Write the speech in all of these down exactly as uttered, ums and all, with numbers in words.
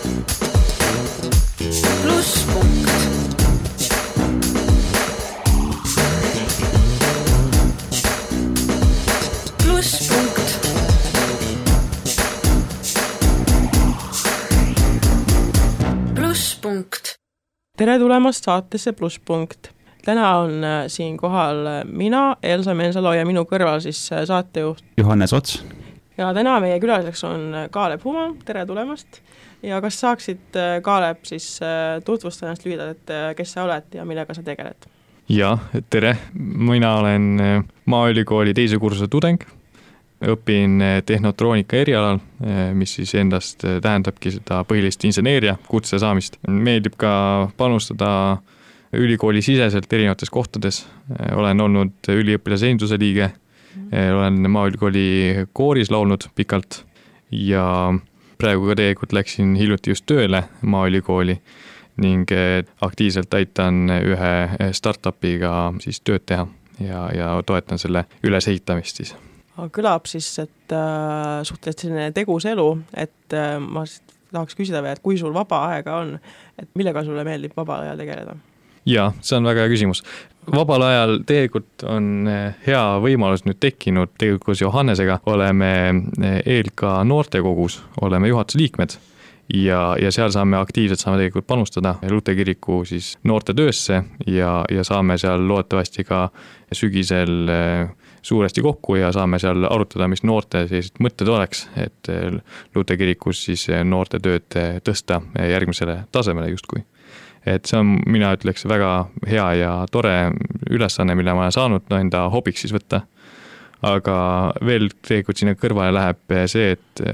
Plusspunkt. Plusspunkt. Plusspunkt. Tere tulemast saatesse Plusspunkt. Täna on siin kohal mina, Elsa Mensalu ja minu kõrval siis saatejuht Johannes Ots. Ja täna meie külaliseks on Kaalep Human. Tere tulemast. Ja kas saaksid, Kaalep, siis tutvustada ennast lühidalt, et kes sa oled ja millega sa tegeled? Ja, tere. Mina olen Maaülikooli teise kursuse tudeng. Õpin tehnotroonika erialal, mis siis endast tähendabki seda põhilist inseneeria kutse saamist. Meeldib ka panustada ülikooli siseselt erinevates kohtades. Olen olnud üliõpilase esinduse liige, olen Maaülikooli kooris laulnud pikalt ja praegu ka tegelikult läksin hiljuti just tööle Maaülikooli ning aktiivselt aitan ühe startupiga siis tööd teha ja, ja toetan selle ülesehitamist siis. Kõlab siis, et äh, suhteliselt selline tegus elu, et äh, ma tahaks küsida veel, et kui sul vaba aega on, et millega sulle meeldib vabal ajal tegeleda? Ja, see on väga hea küsimus. Vabal ajal tegelikult on hea võimalus nüüd tekkinud tegelikult koos Johannesega. Oleme E L K noortekogus, oleme juhatuse liikmed ja, ja seal saame aktiivselt saame tegelikult panustada Lute kiriku siis noorte töösse ja, ja saame seal loodetavasti ka sügisel suuresti kokku ja saame seal arutada, mis noorte sellised mõtted oleks, et Lute kirikus siis noorte tööd tõsta järgmisele tasemele justkui. Et see on, mina ütleks, väga hea ja tore ülesanne, mille ma olen saanud no, enda hobiks siis võtta. Aga veel tegelikult sinna kõrvale läheb see, et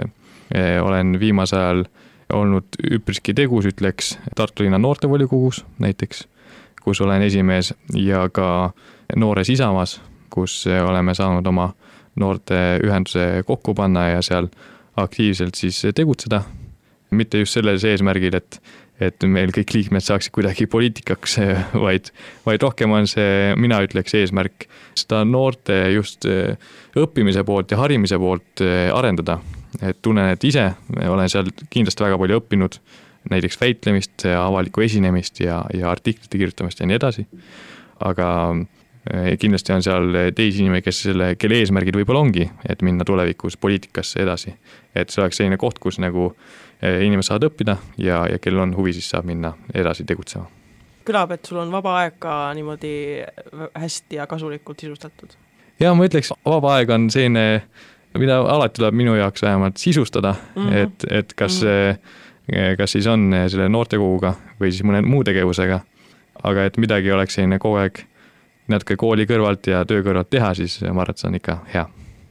olen viimase ajal olnud üpriski tegus, ütleks Tartu linna noortevolikogus näiteks, kus olen esimees ja ka Noores Isamaas, kus oleme saanud oma noorte ühenduse kokku panna ja seal aktiivselt siis tegutseda. Mitte just selles eesmärgil, et, et meil kõik liikmed saaksid kuidagi poliitikaks, vaid, vaid rohkem on see, mina ütleks eesmärk, seda noorte just õppimise poolt ja harimise poolt arendada. Et tunnen, et ise olen seal kindlasti väga palju õppinud, näiteks väitlemist, avalikku esinemist ja, ja artiklite kirjutamist ja nii edasi. Aga kindlasti on seal teisi inimesi, kes selle, kelle eesmärgid võib-olla ongi, et minna tulevikus poliitikasse edasi. Et see oleks selline koht, kus nagu inimesed saavad õppida ja, ja kel on huvi, siis saab minna edasi tegutsema. Kõlab, et sul on vaba aeg ka niimoodi hästi ja kasulikult sisustatud. Ja ma ütleks, vaba aeg on selline, mida alati tuleb minu jaoks vähemalt sisustada, mm-hmm. et, et kas, mm-hmm. kas siis on selle noortekoguga või siis mõne muu tegevusega, aga et midagi oleks selline kogu aeg natuke kooli kõrvalt ja töö kõrvalt teha, siis ma arvan, et see on ikka hea.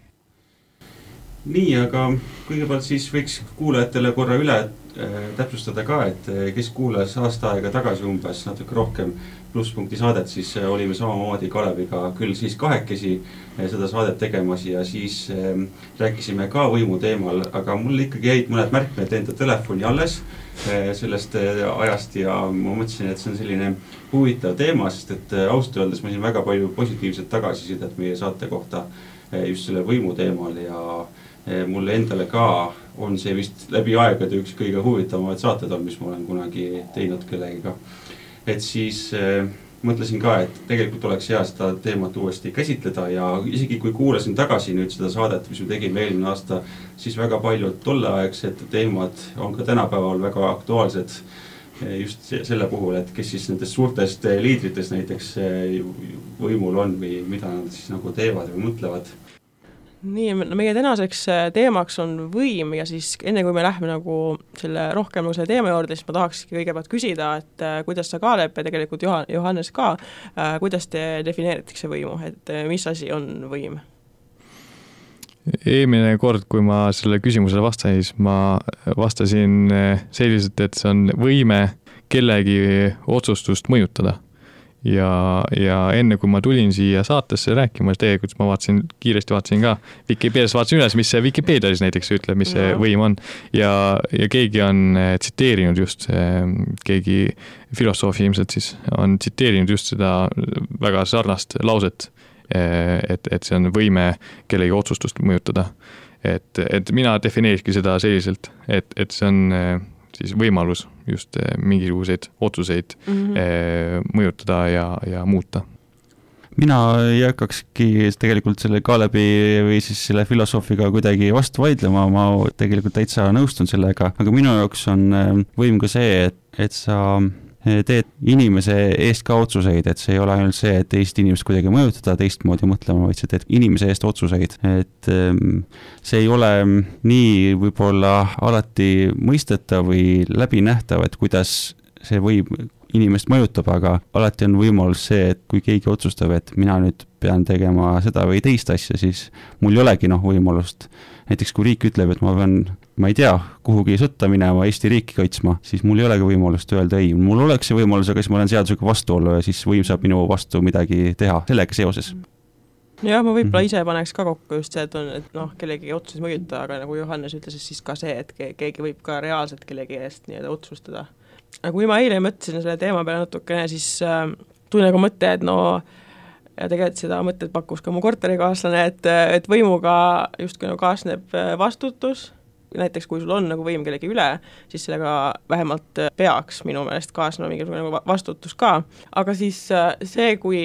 Nii, aga kõigepealt siis võiks kuulajatele korra üle täpsustada ka, et kes kuulas aasta aega tagasi umbes natuke rohkem Plusspunkti saadet, siis olime samamoodi Kaleviga küll siis kahekesi seda saadet tegemas ja siis rääkisime ka võimu teemal, aga mul ikkagi jäid mõned märkmed enda telefoni alles sellest ajast ja ma mõtlesin, et see on selline huvitav teema, sest et ausalt öeldes ma siin väga palju positiivset tagasisidet meie saate kohta just selle võimu teemal ja mulle endale ka on see vist läbi aegade üks kõige huvitavamaid saated on, mis ma olen kunagi teinud kellegiga. Et siis äh, mõtlesin ka, et tegelikult oleks hea seda teemat uuesti käsitleda ja isegi kui kuulasin tagasi nüüd seda saadet, mis me tegime eelmine aasta, siis väga paljud tolleaegsed teemad on ka tänapäeval väga aktuaalsed just selle puhul, et kes siis nendest suurtest liidritest näiteks võimul on või mida nad siis nagu teevad või mõtlevad. Nii, meie tänaseks teemaks on võim ja siis enne kui me lähme nagu selle rohkem nagu selle teema juurde, siis ma tahakski kõigepealt küsida, et kuidas sa Kaalep ja tegelikult Johannes ka, kuidas te defineeritakse võimu, et mis asi on võim? Eelmine kord, kui ma selle küsimusele vastasin, siis ma vastasin selliselt, et see on võime kellegi otsustust mõjutada. Ja, ja enne kui ma tulin siia saatesse rääkima, tegelikult ma vaatasin, kiiresti vaatasin ka Wikipedias, vaatasin üles, mis see Wikipedias näiteks ütleb, mis see võim on ja, ja keegi on tsiteerinud just, keegi filosoofi ilmselt siis on tsiteerinud just seda väga sarnast lauset, et, et see on võime kellegi otsustust mõjutada. Et, et mina defineerikski seda selliselt, et, et see on siis võimalus just mingisuguseid otsuseid mm-hmm. mõjutada ja, ja muuta. Mina ei hakkakski tegelikult selle Kalebi või siis selle filosoofiga kuidagi vastu vaidlema, ma tegelikult täitsa nõustun sellega, aga minu jaoks on võim ka see, et, et sa teed inimese eest ka otsuseid, et see ei ole ainult see, et teist inimest kuidagi mõjutada teistmoodi mõtlema, vaid sa teed inimese eest otsuseid. Et see ei ole nii võib-olla alati mõistetav või läbinähtav, et kuidas see võib inimest mõjutab, aga alati on võimalus see, et kui keegi otsustab, et mina nüüd pean tegema seda või teist asja, siis mul ei olegi noh võimalust. Näiteks kui riik ütleb, et ma pean, ma ei tea, kuhugi sõtta minema Eesti riiki kaitsma, siis mul ei olegi võimalust öelda ei. Mul oleks see võimalus, aga siis ma olen seadusega vastuollu ja siis võim saab minu vastu midagi teha sellega seoses. Jah, ma võib-olla ise paneks ka kokku just see, et, on, et noh, kellegi otsuseid mõjuta, aga nagu Johannes ütles, siis ka see, et keegi võib ka reaalselt kellegi eest nii-öelda otsustada. Aga kui ma eile mõtlesin selle teema peale natukene, siis äh, tuli nagu mõte, et no ja tegelikult seda mõtted pakkus ka mu korterikaaslane, et, et võimuga justkui nagu kaasneb vastutus. Näiteks kui sul on nagu võim kellegi üle, siis sellega vähemalt peaks minu meelest kaasnema mingisugune nagu vastutus ka. Aga siis see, kui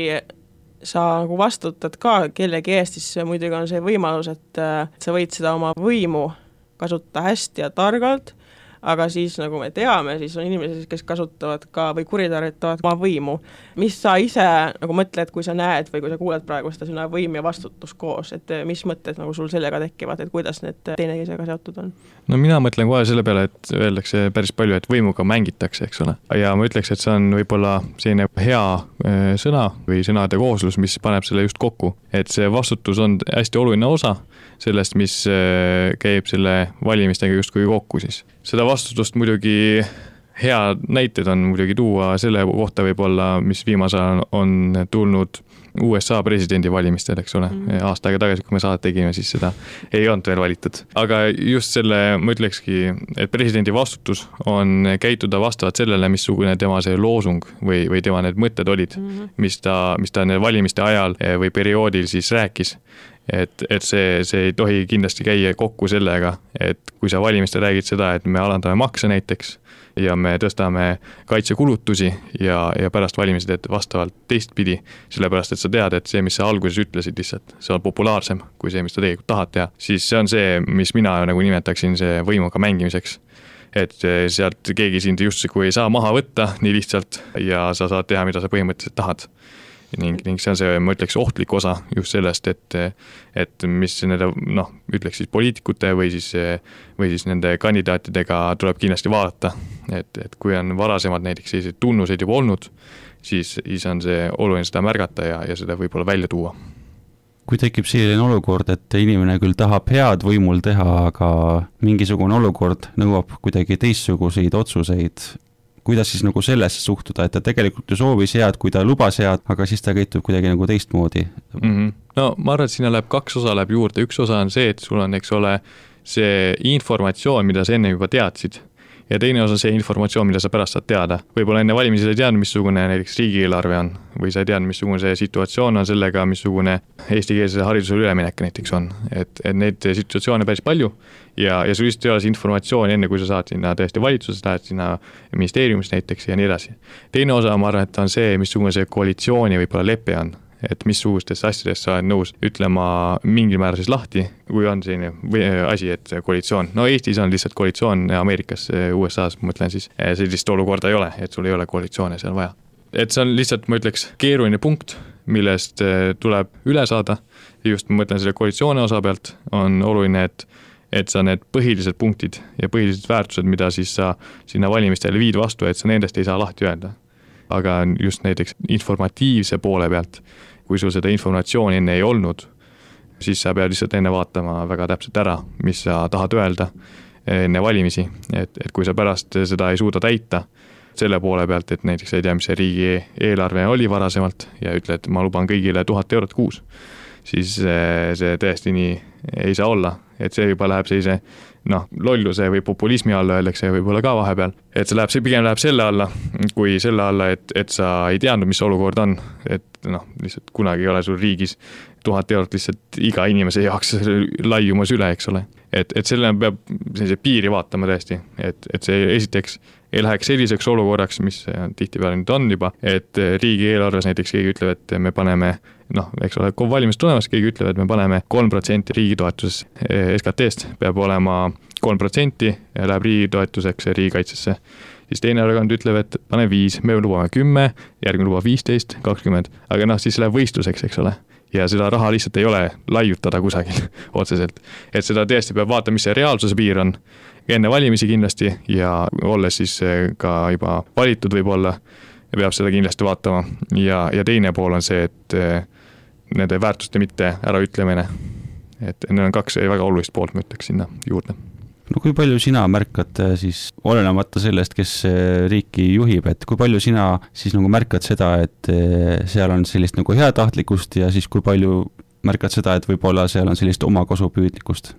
sa nagu vastutad ka kellegi eest, siis muidugi on see võimalus, et sa võid seda oma võimu kasutada hästi ja targalt, aga siis nagu me teame, siis on inimesed, kes kasutavad ka või kuritarvitavad oma võimu. Mis sa ise nagu mõtled, kui sa näed või kui sa kuuled praegu seda sõna võim ja vastutus koos, et mis mõtted nagu sul sellega tekivad, et kuidas need teineteisega seotud on? No mina mõtlen kohe selle peale, et öeldakse päris palju, et võimuga mängitakse, eks ole. Ja ma ütleks, et see on võib-olla selline hea sõna või sõnade kooslus, mis paneb selle just kokku. Et see vastutus on hästi oluline osa sellest, mis käib selle valimistega justkui kokku siis. Seda vastutust muidugi hea näited on muidugi tuua selle kohta võib-olla, mis viimasel on tulnud U S A presidendi valimistel, eks ole. Mm. Aasta aega tagasi, kui me saadet tegime, siis seda ei olnud veel valitud. Aga just selle, ma ütlekski, et presidendi vastutus on käituda vastavalt sellele, missugune tema see loosung või, või tema need mõtted olid, mm. mis ta, mis ta valimiste ajal või perioodil siis rääkis. Et, et see, see ei tohi kindlasti käia kokku sellega, et kui sa valimiste räägid seda, et me alandame makse näiteks ja me tõstame kaitsekulutusi ja, ja pärast valimised et vastavalt teistpidi, sellepärast et sa tead, et see, mis sa alguses ütlesid lihtsalt, see on populaarsem kui see, mis ta tegelikult tahad teha, siis see on see, mis mina nagu nimetaksin see võimuga mängimiseks. Et sealt keegi sind just kui ei saa maha võtta nii lihtsalt ja sa saad teha, mida sa põhimõtteliselt tahad. Ning, ning see on see, ma ütleks, ohtlik osa just sellest, et, et mis nende, noh, ütleks siis poliitikute või siis, või siis nende kandidaatidega tuleb kindlasti vaadata. Et, et kui on varasemad näiteks sellised tunnuseid juba olnud, siis, siis on see oluline seda märgata ja, ja seda võib-olla välja tuua. Kui tekib selline olukord, et inimene küll tahab head võimul teha, aga mingisugune olukord nõuab kuidagi teistsuguseid otsuseid, kuidas siis nagu sellesse suhtuda, et ta tegelikult ju soovis head, kui ta lubas head, aga siis ta käitub kuidagi nagu teistmoodi. Mm-hmm. No ma arvan, et sinna läheb kaks osa läheb juurde. Üks osa on see, et sul on, eks ole, see informatsioon, mida sa enne juba teadsid. Ja teine osa see informatsioon, mida sa pärast saad teada. Võib-olla enne valimisi sa ei teadnud, missugune näiteks riigieelarve on või sa ei teadnud, missugune see situatsioon on sellega, missugune eestikeelse haridusele üleminek näiteks on. Et, et neid situatsioone päris palju ja, ja sul lihtsalt ei ole see informatsioon enne, kui sa saad sinna tõesti valitsuses, lähed sinna ministeeriumis näiteks ja nii edasi. Teine osa, ma arvan, et on see, missugune see koalitsiooni võib-olla lepe on. Et missugustest asjadest sa oled nõus ütlema mingil määral siis lahti, kui on selline asi, et koalitsioon. No Eestis on lihtsalt koalitsioon, Ameerikas, U S A-s, mõtlen siis, sellist olukorda ei ole, et sul ei ole koalitsioone seal vaja. Et see on lihtsalt, ma ütleks, keeruline punkt, millest tuleb üle saada. Just ma mõtlen selle koalitsioone osa pealt on oluline, et, et sa need põhilised punktid ja põhilised väärtused, mida siis sa sinna valimistele viid vastu, et sa nendest ei saa lahti öelda. Aga just näiteks informatiivse poole pealt, kui sul seda informatsiooni enne ei olnud, siis sa pead lihtsalt enne vaatama väga täpselt ära, mis sa tahad öelda enne valimisi. Et, et kui sa pärast seda ei suuda täita selle poole pealt, et näiteks ei tea, mis see riigi eelarve oli varasemalt ja ütle, et ma luban kõigile tuhat eurot kuus, siis see tõesti nii ei saa olla. Et see juba läheb sellise noh, lolluse või populismi alla öeldakse võib-olla ka vahepeal. Et see, läheb, see pigem läheb selle alla, kui selle alla, et, et sa ei teadnud, mis olukord on. Et noh, lihtsalt kunagi ei ole sul riigis tuhat eurot lihtsalt iga inimese jaoks laiumas üle, eks ole. et, et selle peab sellise piiri vaatama tõesti, et, et see esiteks ei läheks selliseks olukorraks, mis tihtipeale nüüd on juba, et riigieelarves näiteks keegi ütleb, et me paneme, noh, eks ole, kui valimised tulemas, keegi ütleb, et me paneme kolm protsenti riigi toetusesse S K T-st, peab olema kolm protsenti ja läheb riigi toetuseks riigikaitsesse. Siis teine erakond ütleb, et pane viis, me lubame kümme, järgmine lubab viisteist, kakskümmend, aga noh, siis läheb võistluseks, eks ole. Ja seda raha lihtsalt ei ole laiutada kusagil otseselt. Et seda tõesti peab vaatama, mis see reaalsuse piir on enne valimisi kindlasti ja olles siis ka juba valitud võib-olla, peab seda kindlasti vaatama. Ja, ja teine pool on see, et nende väärtuste mitte ära ütlemine. Et need on kaks väga olulist poolt, ma ütleks sinna juurde. No kui palju sina märkad siis, olenemata sellest, kes riiki juhib, et kui palju sina siis nagu märkad seda, et seal on sellist nagu heatahtlikkust ja siis kui palju märkad seda, et võib-olla seal on sellist omakasupüüdlikkust?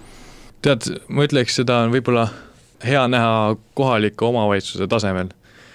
Tead, ma ütleks, seda on võib-olla hea näha kohaliku omavalitsuse tasemel.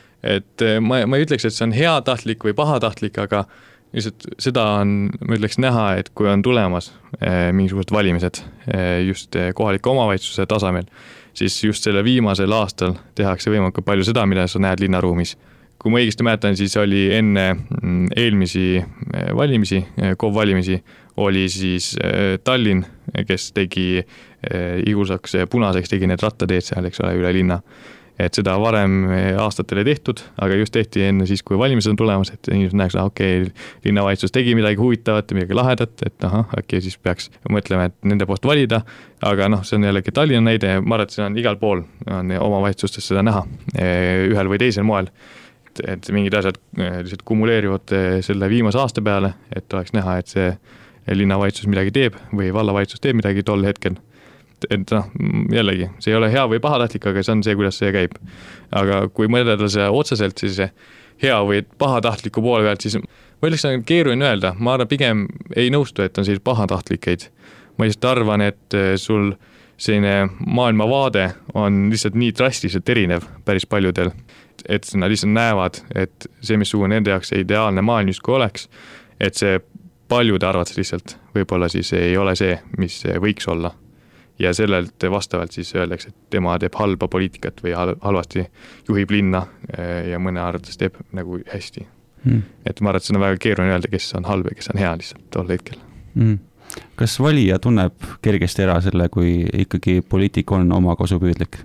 Et ma, ma ei ütleks, et see on heatahtlik või pahatahtlik, aga lihtsalt seda on, ma ütleks näha, et kui on tulemas eh, mingisugused valimised eh, just kohaliku omavalitsuse tasemel, siis just selle viimasel aastal tehakse võimalikult palju seda, mida sa näed linnaruumis. Kui ma õigesti mäletan, siis oli enne eelmisi valimisi, K O V valimisi, oli siis eh, Tallinn, kes tegi eh, igusaks punaseks, tegi need rattateed seal, eks ole, üle linna. Et seda varem aastatel ei tehtud, aga just tehti enne siis, kui valimised on tulemas, et inimesed näeks, et okei, okay, linnavalitsus tegi midagi huvitavat, midagi lahedat, et aha, okei, okay, siis peaks mõtlema, et nende poolt valida, aga noh, see on jällegi Tallinna näide, ma arvan, et see on igal pool, on omavalitsustes seda näha, ühel või teisel moel, et, et mingid asjad lihtsalt kumuleerivad selle viimase aasta peale, et oleks näha, et see linnavalitsus midagi teeb või vallavalitsus teeb midagi tol hetkel. Et noh, jällegi, see ei ole hea või pahatahtlik, aga see on see, kuidas see käib. Aga kui mõelda see otseselt, siis hea või pahatahtliku poole pealt, siis ma ütleks, on keeruline öelda. Ma arvan, pigem ei nõustu, et on siis pahatahtlikeid. Ma lihtsalt arvan, et sul selline maailmavaade on lihtsalt nii drastiliselt erinev päris paljudel, et nad lihtsalt näevad, et see, mis sugu nende jaoks ideaalne maailm justkui oleks, et see paljude arvates lihtsalt võib-olla siis ei ole see, mis võiks olla. Ja sellelt vastavalt siis öeldakse, et tema teeb halba poliitikat või halvasti juhib linna ja mõne arvates teeb nagu hästi. Mm. Et ma arvan, et see on väga keeruline öelda, kes on halb ja kes on hea lihtsalt tol hetkel. Mm. Kas valija tunneb kergesti ära selle, kui ikkagi poliitik on oma kasupüüdlik?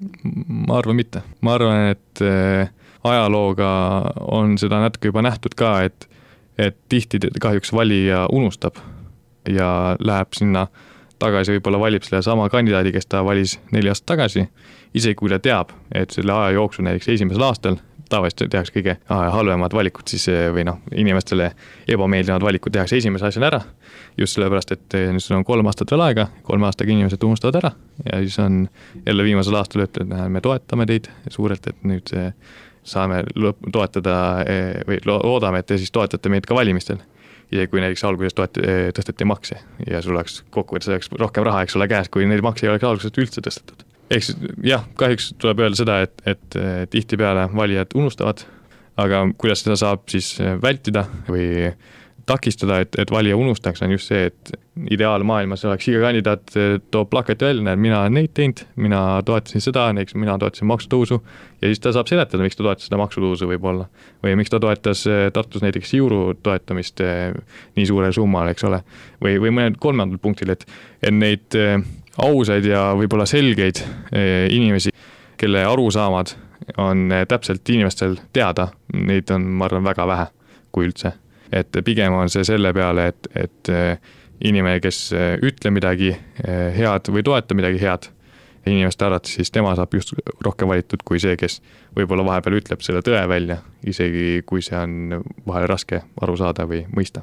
Ma arvan mitte. Ma arvan, et ajalooga on seda natuke juba nähtud ka, et, et tihti kahjuks valija unustab ja läheb sinna tagasi võib-olla valib selle sama kandidaadi, kes ta valis neli aastat tagasi, isegi kui ta teab, et selle aja jooksul näiteks esimesel aastal tavaliselt tehakse kõige halvemad valikud siis, või noh, inimestele ebameeldivad valikud tehakse esimese asjal ära, just sellepärast, et nüüd on kolm aastat veel aega, kolme aastaga inimesed unustavad ära ja siis on jälle viimasel aastal ütled, et me toetame teid suurelt, et nüüd saame toetada või loodame, et te siis toetate meid ka valimistel. Ja kui näiteks alguses toet, tõsteti makse ja sul oleks kokkuvõttes oleks rohkem raha, eks ole käes, kui neid makse ei oleks algusest üldse tõstetud. Eks jah, kahjuks tuleb öelda seda, et, et tihti peale valijad unustavad, aga kuidas seda saab siis vältida või takistada, et, et valija unustaks, on just see, et ideaalmaailmas oleks iga kandidaat toob plakati välja, näed, mina olen neid teinud, mina toetasin seda, näiteks mina toetasin maksutõusu ja siis ta saab seletada, miks ta toetas seda maksutõusu võib-olla või miks ta toetas Tartus näiteks Siuru toetamist nii suurel summal, eks ole, või, või mõned kolmandal punktil, et, et neid ausaid ja võib-olla selgeid inimesi, kelle arusaamad on täpselt inimestel teada, neid on, ma arvan, väga vähe kui üldse. Et pigem on see selle peale, et, et inimene, kes ütleb midagi head või toetab midagi head, inimeste arvates siis tema saab just rohkem valitud kui see, kes võib-olla vahepeal ütleb selle tõe välja, isegi kui see on vahel raske aru saada või mõista.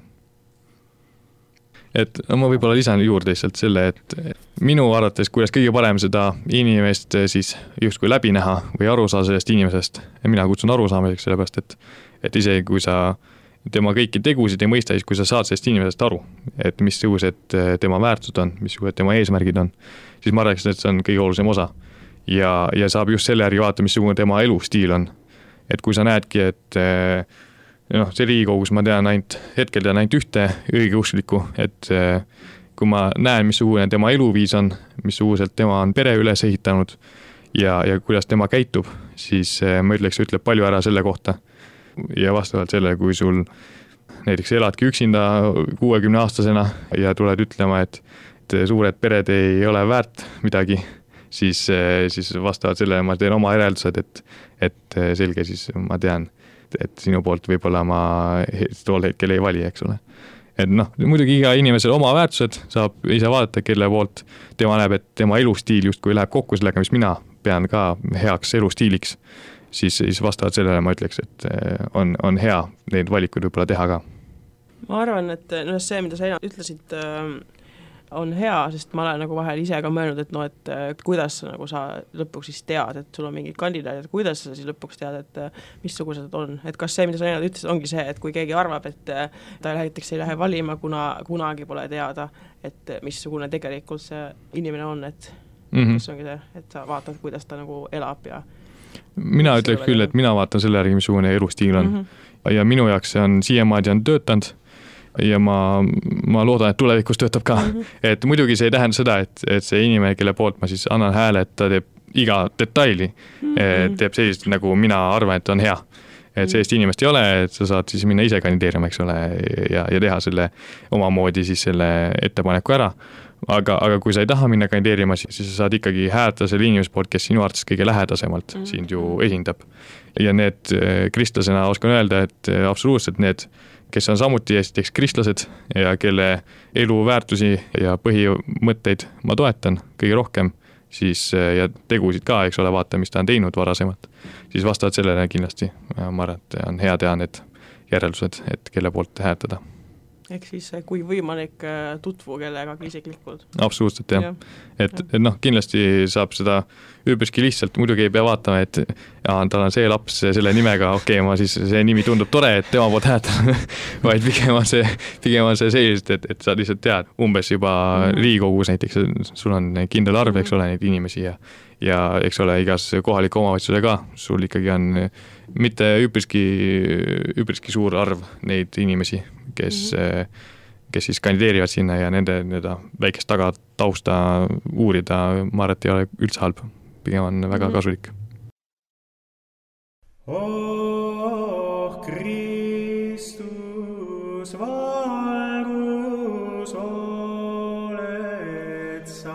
Et no ma võib-olla lisan juurde lihtsalt selle, et minu arvates, kuidas kõige parem seda inimest siis justkui läbi näha või aru saa sellest inimesest, ja mina kutsun aru saamiseks sellepärast, et, et isegi kui sa tema kõiki tegusid ei mõista, siis kui sa saad sellest inimesest aru, et missugused tema väärtused on, missugused tema eesmärgid on, siis ma arvaks, et see on kõige olulisem osa. Ja, ja saab just selle järgi vaata, missugune tema elustiil on. Et kui sa näedki, et noh, see Riigikogus ma tean ainult, hetkel tean ainult ühte õigeusklikku, et kui ma näen, missugune tema eluviis on, missuguselt tema on pere üles ehitanud ja, ja kuidas tema käitub, siis ma ütleks, ütleb palju ära selle kohta. Ja vastavalt sellele, kui sul näiteks eladki üksinda kuuekümne aastasena ja tuled ütlema, et, et suured pered ei ole väärt midagi, siis, siis vastavalt sellele ma teen oma järeldused, et, et selge siis ma tean, et sinu poolt võib-olla ma tol hetkel ei vali, eks ole. Et noh, muidugi iga inimesel oma väärtused saab ise vaadata, kelle poolt tema näeb, et tema elustiil justkui läheb kokku sellega, mis mina pean ka heaks elustiiliks, siis, siis vastavalt sellele ma ütleks, et on, on hea neid valikuid võib-olla teha ka. Ma arvan, et no, see, mida sa ütlesid, on hea, sest ma olen nagu vahel ise ka mõelnud, et no, et, et kuidas sa, nagu sa lõpuks siis tead, et sul on mingid kandidaadid, kuidas sa siis lõpuks tead, et missugused on, et kas see, mida sa enne ütlesid, ongi see, et kui keegi arvab, et ta näiteks ei lähe valima, kuna kunagi pole teada, et missugune tegelikult see inimene on, et mm-hmm. mis ongi see, et sa vaatad, kuidas ta nagu elab ja mina ütleks küll, et mina vaatan selle järgi, missugune elustiil on mm-hmm. ja minu jaoks see on siiamaadi on töötanud ja ma, ma loodan, et tulevikus töötab ka. Mm-hmm. Et muidugi see ei tähenda seda, et, et see inimene, kelle poolt ma siis annan hääle, et ta teeb iga detaili, mm-hmm. teeb sellist, nagu mina arvan, et on hea. Et sellist inimest ei ole, et sa saad siis minna ise kandideerima, eks ole, ja, ja teha selle omamoodi siis selle ettepaneku ära. Aga, aga kui sa ei taha minna kandideerima, siis sa saad ikkagi hääletada selle inimese poolt, kes sinu arvates kõige lähedasemalt mm-hmm. sind ju esindab. Ja need kristlasena oskan öelda, et absoluutselt need, kes on samuti esiteks kristlased ja kelle elu väärtusi ja põhimõtteid ma toetan kõige rohkem, siis ja tegusid ka, eks ole, vaata, mis ta on teinud varasemalt, siis vastavalt sellele kindlasti ma arvan, et on hea teha need järeldused, et kelle poolt hääletada. Ehk siis kui võimalik tutvu kellegagi isiklikult. Absoluutselt, jah. Ja. Et, et noh, kindlasti saab seda üpriski lihtsalt, muidugi ei pea vaatama, et ja, tal on see laps selle nimega, okei okay,, ma siis see nimi tundub tore, et tema poolt hääletada, vaid pigem on see, pigem on see sellised, et, et sa lihtsalt tead, umbes juba mm-hmm. Riigikogus näiteks, sul on kindel arv, eks ole, neid inimesi ja, ja eks ole, igas kohaliku omavalitsuse ka, sul ikkagi on mitte üpriski, üpriski suur arv neid inimesi, kes, mm-hmm. kes siis kandideerivad sinna ja nende nii-öelda väikest taga tausta uurida, ma arvan, et ei ole üldse halb. Pigem on väga mm-hmm. kasulik. Oh, Kristus, valgus oled sa.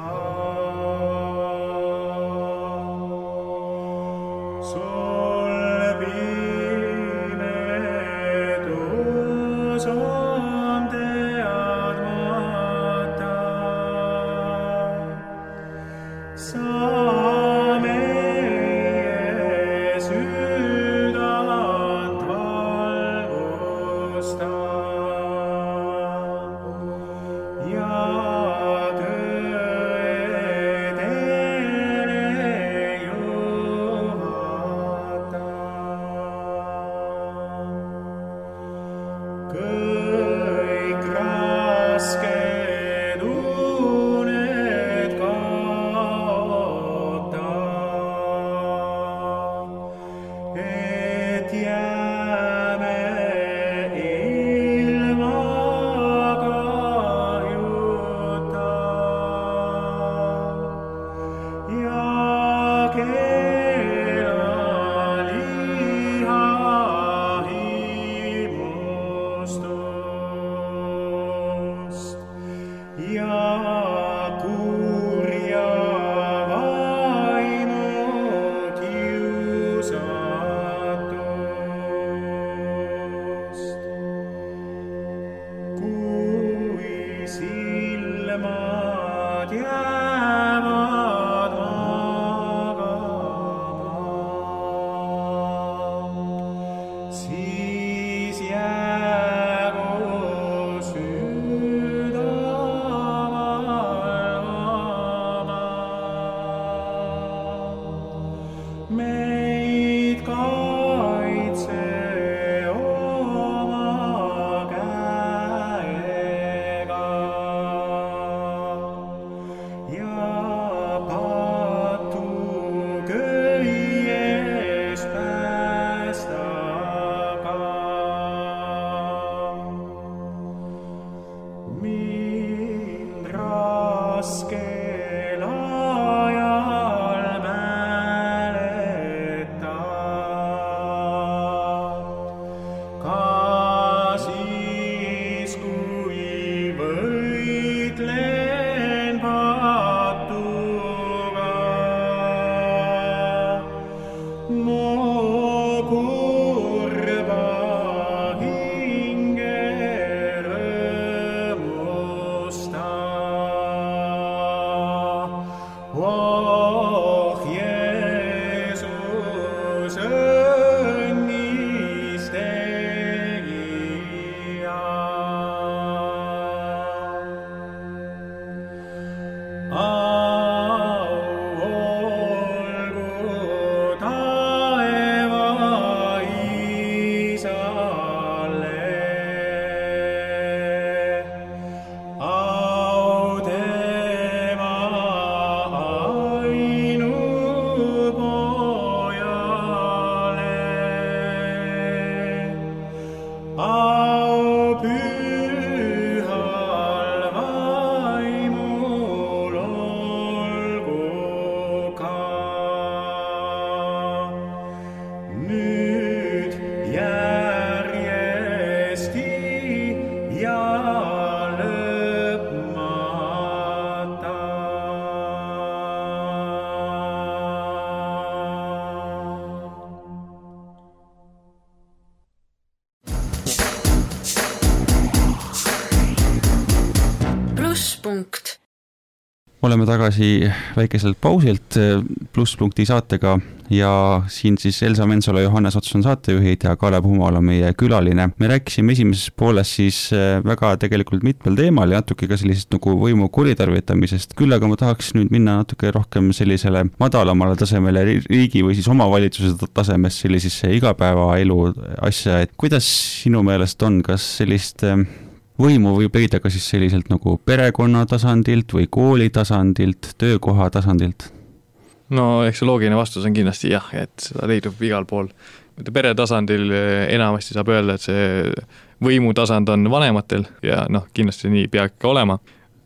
oleme tagasi väikeselt pausilt Plusspunkti saatega ja siin siis Elsa Mensola, Johannes Ots on saatejuhid ja Kalev Humal on meie külaline. Me rääkisime esimeses pooles siis väga tegelikult mitmel teemal ja natuke ka sellisest nagu võimu kuritarvitamisest. Küll aga ma tahaks nüüd minna natuke rohkem sellisele madalamale tasemele riigi või siis omavalitsuse tasemest sellisesse igapäevaelu asja, et kuidas sinu meelest on, kas sellist võimu võib leida ka siis selliselt nagu perekonna tasandilt või kooli tasandilt, töökoha tasandilt? No eks see loogiline vastus on kindlasti jah, et seda leidub igal pool. Pere tasandil enamasti saab öelda, et see võimutasand on vanematel ja noh, kindlasti nii peab ka olema.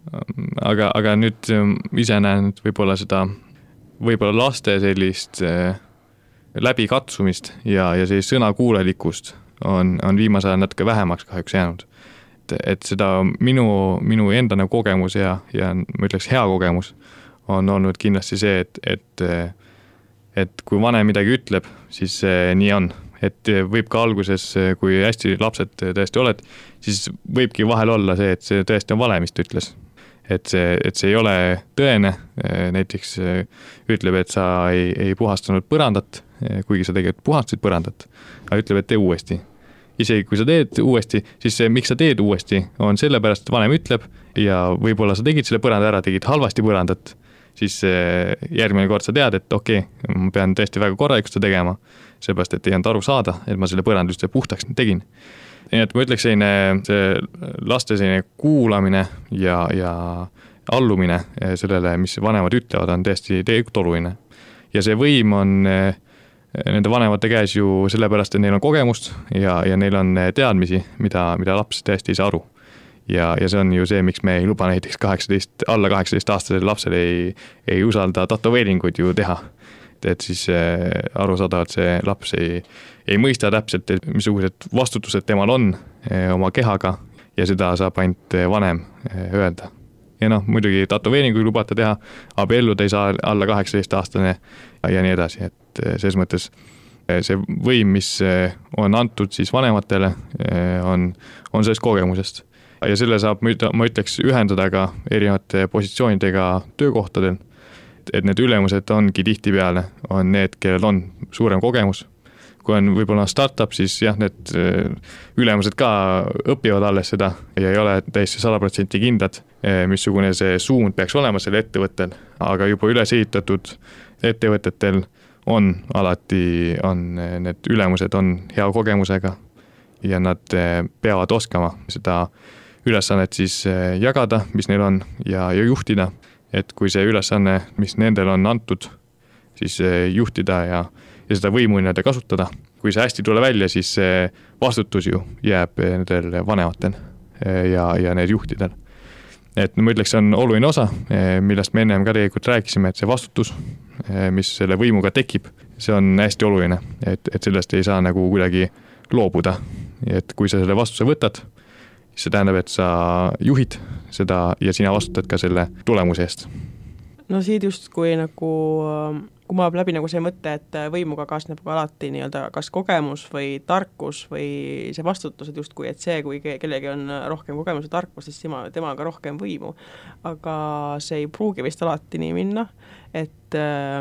Aga, aga nüüd ise näen võib-olla seda, võib-olla laste sellist läbikatsumist ja, ja sellist sõnakuulelikust on, on viimasel ajal natuke vähemaks kahjuks jäänud. Et, et seda minu, minu endane kogemus ja, ja ma ütleks hea kogemus on olnud kindlasti see, et, et, et kui vanem midagi ütleb, siis nii on. Et võib ka alguses, kui hästi lapsed tõesti oled, siis võibki vahel olla see, et see tõesti on vale, mis ta ütles. Et see, et see ei ole tõene, näiteks ütleb, et sa ei, ei puhastanud põrandat, kuigi sa tegelikult puhastasid põrandat, aga ütleb, et tee uuesti. Isegi kui sa teed uuesti, siis see, miks sa teed uuesti, on sellepärast, et vanem ütleb ja võib-olla sa tegid selle põranda ära, tegid halvasti põrandat, siis järgmine kord sa tead, et okei, okay, ma pean tõesti väga korralikult seda tegema, seepärast, et ei olnud aru saada, et ma selle põrandu just puhtaks tegin. Nii et ma ütleks selline see laste selline kuulamine ja, ja allumine sellele, mis vanemad ütlevad, on tõesti tegelikult oluline. Ja see võim on nende vanemate käes ju sellepärast, et neil on kogemust ja, ja neil on teadmisi, mida, mida laps tõesti ei saa aru. Ja, ja see on ju see, miks me ei luba näiteks kaheksateist, alla kaheksateist aastasele lapsele ei, ei usalda tatoveeringuid ju teha. Et siis aru saada, et see laps ei, ei mõista täpselt, et missugused vastutused temal on oma kehaga ja seda saab ainult vanem öelda. Ja noh, muidugi tatoveeringuid lubata teha, abielluda ei saa alla kaheksateist aastane ja nii edasi, et selles mõttes see võim, mis on antud siis vanematele, on, on sellest kogemusest. Ja selle saab, ma ütleks, ühendada ka erinevate positsioonidega töökohtadel, et need ülemused ongi tihtipeale, on need, kellel on suurem kogemus. Kui on võib-olla startup, siis jah, need ülemused ka õpivad alles seda ja ei ole täiesti sada protsenti kindlad, missugune see suund peaks olema selle ettevõttel, aga juba üles ehitatud ettevõtetel on alati, on need ülemused on hea kogemusega ja nad peavad oskama seda ülesannet siis jagada, mis neil on ja, ja juhtida, et kui see ülesanne, mis nendel on antud, siis juhtida ja, ja seda võimu nende kasutada. Kui see hästi tule välja, siis see vastutus ju jääb nendel vanematel ja, ja need juhtidel. Et ma ütleks, see on oluline osa, millest me ennem ka tegelikult rääkisime, et see vastutus, mis selle võimuga tekib, see on hästi oluline, et, et sellest ei saa nagu kuidagi loobuda. Et kui sa selle vastuse võtad, see tähendab, et sa juhid seda ja sina vastutad ka selle tulemuse eest. No siit just kui nagu kumab läbi nagu see mõte, et võimuga kaasneb ka alati nii-öelda kas kogemus või tarkus või see vastutused justkui, et see, kui kellegi on rohkem kogemus ja tarkus, siis tema, tema on ka rohkem võimu. Aga see ei pruugi vist alati nii minna, et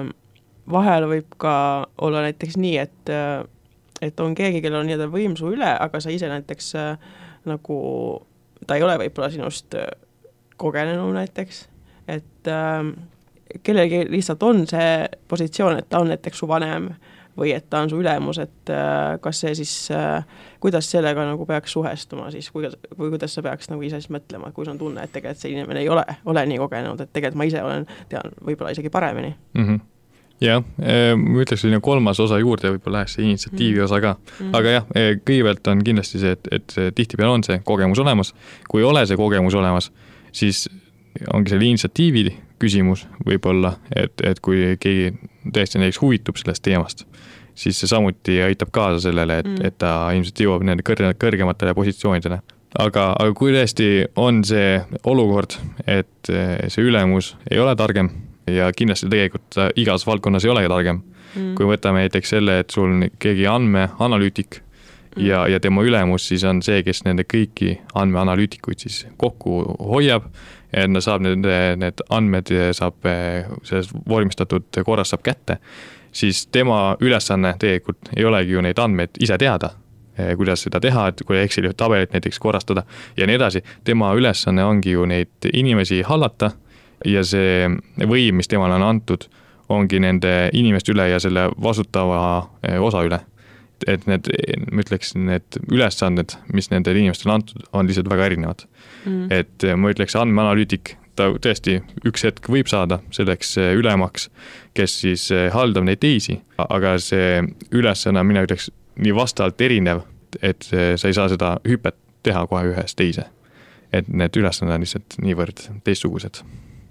vahel võib ka olla näiteks nii, et, et on keegi, kellel on nii-öelda võimsu üle, aga sa ise näiteks nagu ta ei ole võib-olla sinust kogenenu näiteks, et äh, kellelgi lihtsalt on see positsioon, et ta on näiteks su vanem või et ta on su ülemus, et äh, kas see siis, äh, kuidas sellega nagu peaks suhestuma siis, või, või kuidas sa peaks nagu ise siis mõtlema, kui sul on tunne, et tegelikult see inimene ei ole, ole nii kogenud, et tegelikult ma ise olen, tean võib-olla isegi paremini. Mm-hmm. Jah, ma ütleks selline kolmas osa juurde, võib-olla läheks see initsiatiivi osa ka, mm. aga jah, kõigepealt on kindlasti see, et, et tihtipeale on see kogemus olemas. Kui ei ole see kogemus olemas, siis ongi selle initsiatiivi küsimus võib-olla, et, et kui keegi tõesti näiteks huvitub sellest teemast, siis see samuti aitab kaasa sellele, et, mm. et ta ilmselt jõuab nende kõr- kõrgematele positsioonidele. Aga, aga kui tõesti on see olukord, et see ülemus ei ole targem, ja kindlasti tegelikult igas valdkonnas ei olegi targem. Mm. Kui võtame näiteks selle, et sul keegi andmeanalüütik mm. ja, ja tema ülemus siis on see, kes nende kõiki andmeanalüütikuid siis kokku hoiab et ta saab need, need andmed saab selles vormistatud korras saab kätte, siis tema ülesanne tegelikult ei olegi ju neid andmeid ise teada, kuidas seda teha, et kui Exceli tabelit näiteks korrastada ja nii edasi. Tema ülesanne ongi ju neid inimesi hallata ja see võim, mis temale on antud, ongi nende inimeste üle ja selle vastutava osa üle. Et need, ma ütleks, need ülesanded, mis nendele inimestele antud, on lihtsalt väga erinevad. Mm. Et ma ütleks, andmeanalüütik, ta tõesti üks hetk võib saada selleks ülemaks, kes siis haldab neid teisi, aga see ülesanne, mina ütleks, nii vastavalt erinev, et sa ei saa seda hüpet teha kohe ühest teise. Et need ülesanded on lihtsalt niivõrd teistsugused.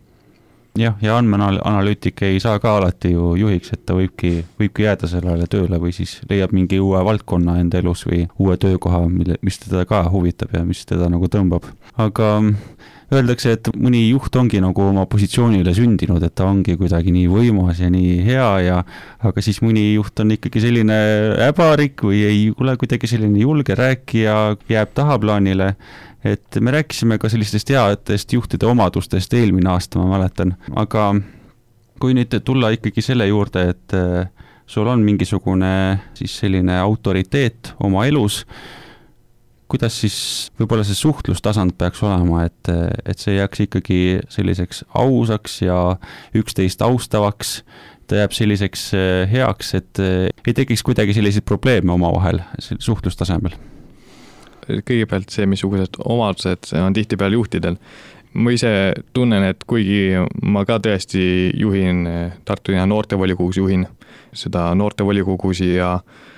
Jah, ja andmeanalüütik ei saa ka alati ju juhiks, et ta võibki, võibki jääda sellele tööle või siis leiab mingi uue valdkonna enda elus või uue töökoha, mille, mis teda ka huvitab ja mis teda nagu tõmbab. Aga öeldakse, et mõni juht ongi nagu oma positsioonile sündinud, et ta ongi kuidagi nii võimas ja nii hea ja aga siis mõni juht on ikkagi selline äbarik või ei ole kuidagi selline julge rääkija, jääb tahaplaanile. Et me rääkisime ka sellistest headest juhtide omadustest eelmine aasta, ma mäletan, aga kui nüüd tulla ikkagi selle juurde, et sul on mingisugune siis selline autoriteet oma elus, kuidas siis võib-olla see suhtlustasand peaks olema, et, et see jääks ikkagi selliseks ausaks ja üksteist austavaks, ta jääb selliseks heaks, et ei tekiks kuidagi selliseid probleeme oma vahel suhtlustasemel. Kõigepealt see, missugused omadused on tihtipeal juhtidel. Ma ise tunnen, et kuigi ma ka tõesti juhin Tartu ja noortevolikogus juhin seda noortevolikogusi ja,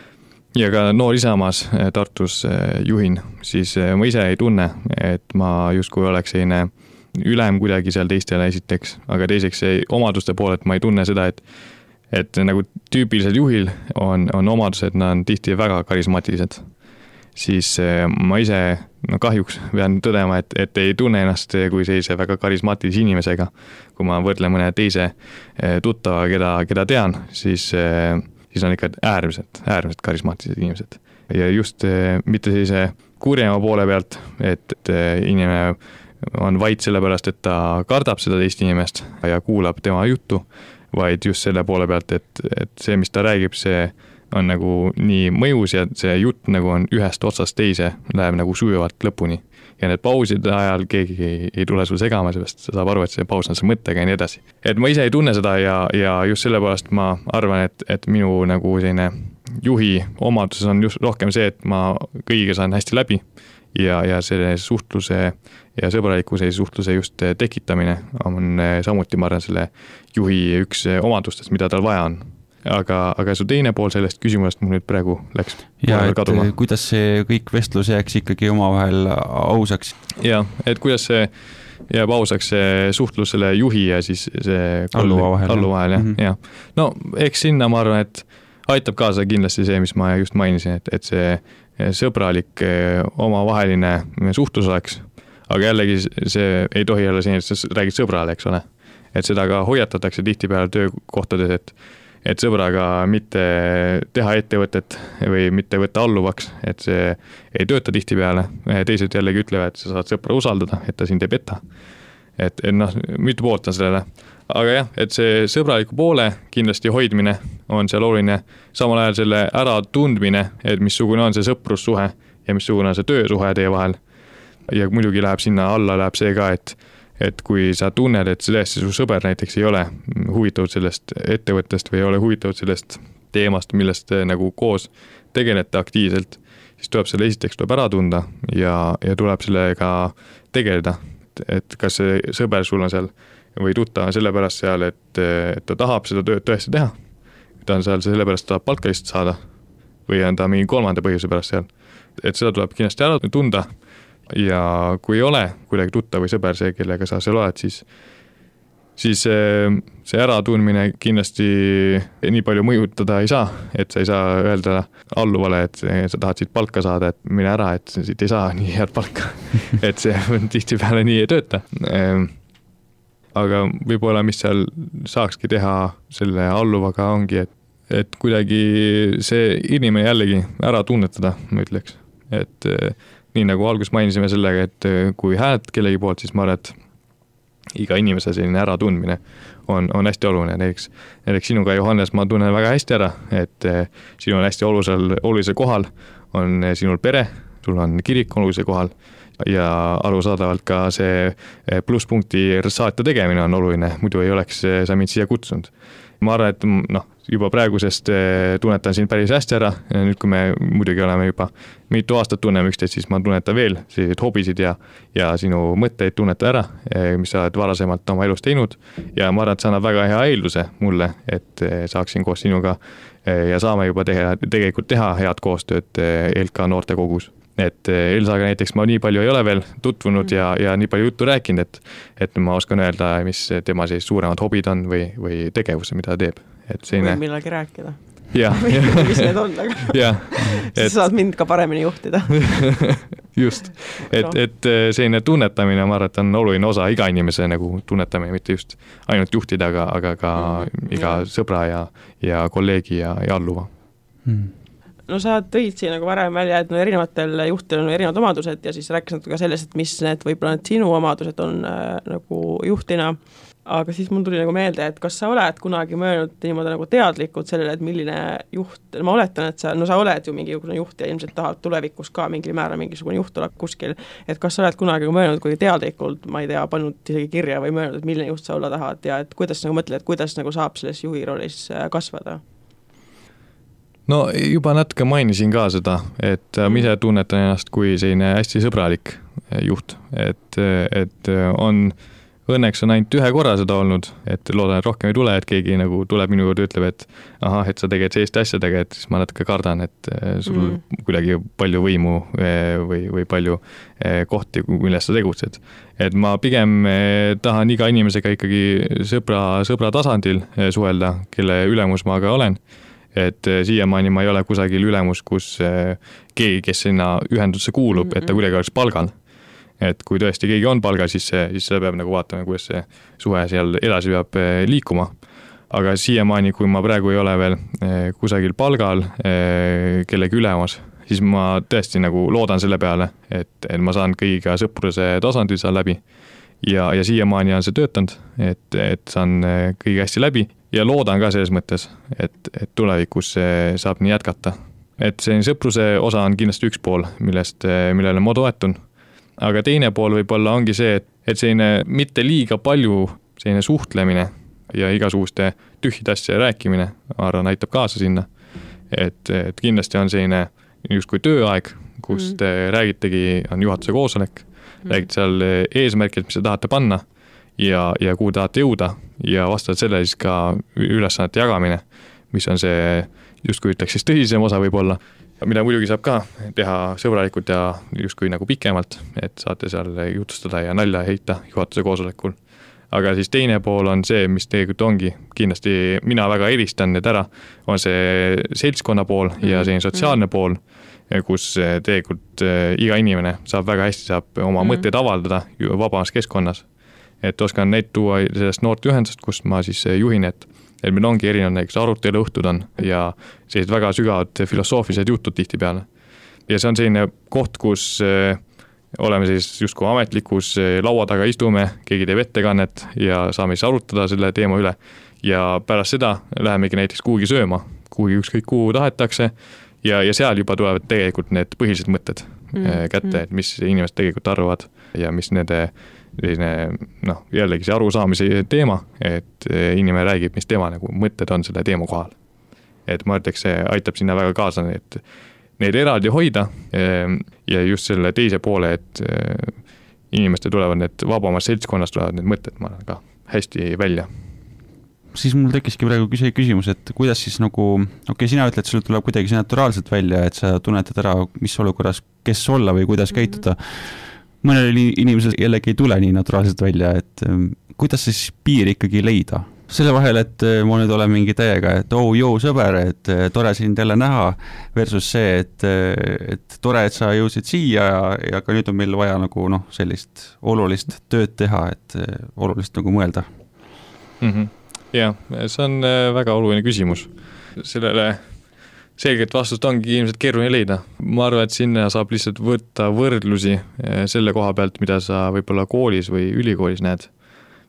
ja ka Noor Isamaas Tartus juhin, siis ma ise ei tunne, et ma justkui oleks selline ülem kuidagi seal teistele esiteks, aga teiseks omaduste poole, et ma ei tunne seda, et, et nagu tüüpilisel juhil on, on omadused, nad on tihti väga karismaatilised. Siis ma ise no kahjuks pean tõdema, et, et ei tunne ennast kui sellise väga karismaatilise inimesega. Kui ma võrdlen mõne teise tuttava, keda, keda tean, siis, siis on ikka äärmiselt, äärmiselt karismaatilised inimesed. Ja just mitte sellise kurjema poole pealt, et, et inimene on vaid sellepärast, et ta kardab seda teist inimest ja kuulab tema juttu, vaid just selle poole pealt, et, et see, mis ta räägib, see on nagu nii mõjus ja see jutt nagu on ühest otsast teise, läheb nagu sujuvalt lõpuni. Ja need pauside ajal keegi ei, ei tule sul segama, sellest saab aru, et see paus on see mõttega ja nii edasi. Et ma ise ei tunne seda ja, ja just sellepärast ma arvan, et, et minu nagu selline juhi omaduses on just rohkem see, et ma kõigiga saan hästi läbi ja, ja selle suhtluse ja sõbralikuse suhtluse just tekitamine on samuti, ma arvan, selle juhi üks omadustest, mida tal vaja on. Aga, aga su teine pool sellest küsimusest mul nüüd praegu läks ja, kaduma. Et kuidas see kõik vestlus jääks ikkagi omavahel ausaks? Ja, et kuidas see jääb ausaks see suhtlus selle juhi ja siis see alluva vahel, allu vahel ja, mm-hmm. ja. No eks sinna ma arvan, et aitab kaasa kindlasti see, mis ma just mainisin, et, et see sõbralik omavaheline suhtlus oleks, aga jällegi see ei tohi olla siin, et sa räägid sõbrale, eks ole. Et seda ka hoiatatakse tihtipeale töökohtades, et et sõbraga mitte teha ettevõtet või mitte võtta alluvaks, et see ei tööta tihtipeale. Teised jällegi ütlevad, et sa saad sõpra usaldada, et ta sind ei peta. Et, et noh, mitu poolt on sellele. Aga jah, et see sõbraliku poole kindlasti hoidmine on seal oluline. Samal ajal selle ära tundmine, et missugune on see sõprussuhe ja missugune on see töösuhe teie vahel. Ja muidugi läheb sinna alla, läheb see ka, et et kui sa tunned, et sellest su sõber näiteks ei ole huvitatud sellest ettevõttest või ei ole huvitatud sellest teemast, millest nagu koos tegelete aktiivselt, siis tuleb selle esiteks tuleb ära tunda ja, ja tuleb sellega tegeleda. Et, et kas see sõber sul on seal või tutta on sellepärast seal, et, et ta tahab seda tööd tõesti teha. Ta on seal sellepärast, ta tahab palka lihtsalt saada või on ta mingi kolmanda põhjuse pärast seal. Et seda tuleb kindlasti ära tunda. Ja kui ei ole kuidagi tutta või sõber see, kellega sa seal oled, siis, siis see äratundmine kindlasti nii palju mõjutada ei saa, et sa ei saa öelda alluvale, et sa tahad siit palka saada, et mine ära, et siit ei saa nii head palka. Et see tihtipeale nii ei tööta. Aga võib-olla, mis seal saakski teha selle alluvaga ongi, et, et kuidagi see inimene jällegi ära tunnetada, ma ütleks, et nii nagu alguses mainisime sellega, et kui hääled kellegi poolt, siis ma arvan, et iga inimese selline äratundmine on, on hästi oluline. Näiteks, näiteks sinuga, Johannes, ma tunnen väga hästi ära, et sinu on hästi olulisel, olulisel kohal on sinul pere, sul on kirik olulisel kohal ja arusaadavalt ka see plusspunkti saate tegemine on oluline, muidu ei oleks sa mind siia kutsunud. Ma arvan, et noh, juba praegusest tunnetan siin päris hästi ära, nüüd kui me muidugi oleme juba mitu aastat tunneme üksteist, siis ma tunnetan veel selliseid hobisid ja, ja sinu mõtteid tunneta ära, mis sa oled varasemalt oma elus teinud ja ma arvan, et see annab väga hea eelduse mulle, et saaksin koos sinuga ja saame juba teha, tegelikult teha head koostööd E L K noortekogus. Et Elsaga näiteks ma nii palju ei ole veel tutvunud ja, ja nii palju juttu rääkinud, et, et ma oskan öelda, mis tema siis suuremad hobid on või, või tegevuse, mida ta teeb. Et selline... Või millagi rääkida. Ja, ja. Mis need on, aga ja, et... sa saad mind ka paremini juhtida. Just, et, et selline tunnetamine, ma arvan, et on oluline osa iga inimese nagu tunnetamine, mitte just ainult juhtida, aga, aga ka mm, iga jah. Sõbra ja, ja kolleegi ja, ja alluva. Mm. No sa tõid siin nagu varem välja, et no erinevatel juhtidel on erinevad omadused ja siis rääkis natuke ka sellest, et mis need võib-olla need sinu omadused on äh, nagu juhtina, aga siis mul tuli nagu meelde, et kas sa oled kunagi möönud niimoodi nagu teadlikult sellele, et milline juht, ma oletan, et sa, no sa oled ju mingi juht ja ilmselt tahad tulevikus ka mingil määral mingisugune juht olla kuskil, et kas sa oled kunagi möönud, kui teadlikult, ma ei tea, pannud isegi kirja või möönud, et milline juht sa olla tahad ja et kuidas nagu mõtled, et kuidas nagu saab selles juhi rollis kasvada? No juba natuke mainisin ka seda, et ma ise tunnetan ennast kui selline hästi sõbralik juht, et, et on, õnneks on ainult ühe korra seda olnud, et loodan, et rohkem ei tule, et keegi nagu tuleb minu juurde ja ütleb, et ahah, et sa teged selliste asjadega, et siis ma natuke kardan, et sul mm. kuidagi palju võimu või, või palju kohti, milles sa tegutsed. Et ma pigem tahan iga inimesega ikkagi sõbra, sõbra tasandil suhelda, kelle ülemus ma ka olen. Et siiamaani ma ei ole kusagil ülemus, kus keegi, kes sinna ühendusse kuulub, et ta kuidagi oleks palgal. Et kui tõesti keegi on palgal, siis, siis seda peab nagu vaatama, kuidas see suhe seal edasi peab liikuma. Aga siiamaani, kui ma praegu ei ole veel kusagil palgal kellegi ülemus, siis ma tõesti nagu loodan selle peale, et, et ma saan kõigiga sõpruse tasandil seal läbi. Ja, ja siiamaani on see töötanud, et, et saan kõigi hästi läbi. Ja loodan ka selles mõttes, et, et tulevikus saab nii jätkata. Et see sõpruse osa on kindlasti üks pool, millest, millele ma toetun. Aga teine pool võib-olla ongi see, et, et selline mitte liiga palju selline suhtlemine ja igasuguste tühjide asja rääkimine, arvan, aitab kaasa sinna. Et, et kindlasti on selline justkui tööaeg, kus te mm. räägitegi, on juhatuse koosolek, mm. räägite seal eesmärkid, mis te tahate panna ja, ja kuhu tahate jõuda ja vastavalt selle siis ka ülesannete jagamine, mis on see justkui ütleks siis tõsisem osa võib-olla, mida muidugi saab ka teha sõbralikult ja justkui nagu pikemalt, et saate seal jutustada ja nalja heita juhatuse koosolekul. Aga siis teine pool on see, mis tegelikult ongi, kindlasti mina väga eristan need ära, on see seltskonna pool ja see sotsiaalne pool, kus tegelikult iga inimene saab väga hästi saab oma mm. mõtteid avaldada vabamas keskkonnas. Et oskan neid tuua sellest noorte ühendust, kus ma siis juhin, et, et meil ongi erinevad näiteks arutelu õhtud on ja sellised väga sügavad filosoofilised jutud tihti peale. Ja see on selline koht, kus oleme siis justkui ametlikus laua taga istume, keegi teeb ettekannet ja saame siis arutada selle teema üle. Ja pärast seda lähemegi näiteks kuhugi sööma, kuhugi ükskõik kuhu tahetakse ja, ja seal juba tulevad tegelikult need põhilised mõtted mm. kätte, et mis inimesed tegelikult arvavad ja mis nende selline, noh, jällegi see arusaamise teema, et inimene räägib, mis tema nagu mõtted on selle teema kohal. Et ma ütleks, see aitab sinna väga kaasa, et neid eraldi hoida ja just selle teise poole, et inimeste tulevad need vabamas seltskonnas tulevad need mõtted, ma olen ka hästi välja. Siis mul tekkiski praegu küsimus, et kuidas siis nagu, okei, okay, sina ütled, et sul tuleb kuidagi naturaalselt välja, et sa tunnetad ära, mis olukorras, kes olla või kuidas käituda. Mõnel inimesel jällegi ei tule nii naturaalselt välja, et kuidas siis piir ikkagi leida? Selle vahel, et ma nüüd olen mingi täiega, et oh, joo, sõber, et tore sind jälle näha versus see, et, et tore, et sa jõusid siia ja, ja ka nüüd on meil vaja nagu noh, sellist olulist tööd teha, et olulist nagu mõelda. Mm-hmm. Ja, see on väga oluline küsimus. Sellele selgelt vastust ongi ilmselt keeruline leida. Ma arvan, et sinna saab lihtsalt võtta võrdlusi selle koha pealt, mida sa võib-olla koolis või ülikoolis näed.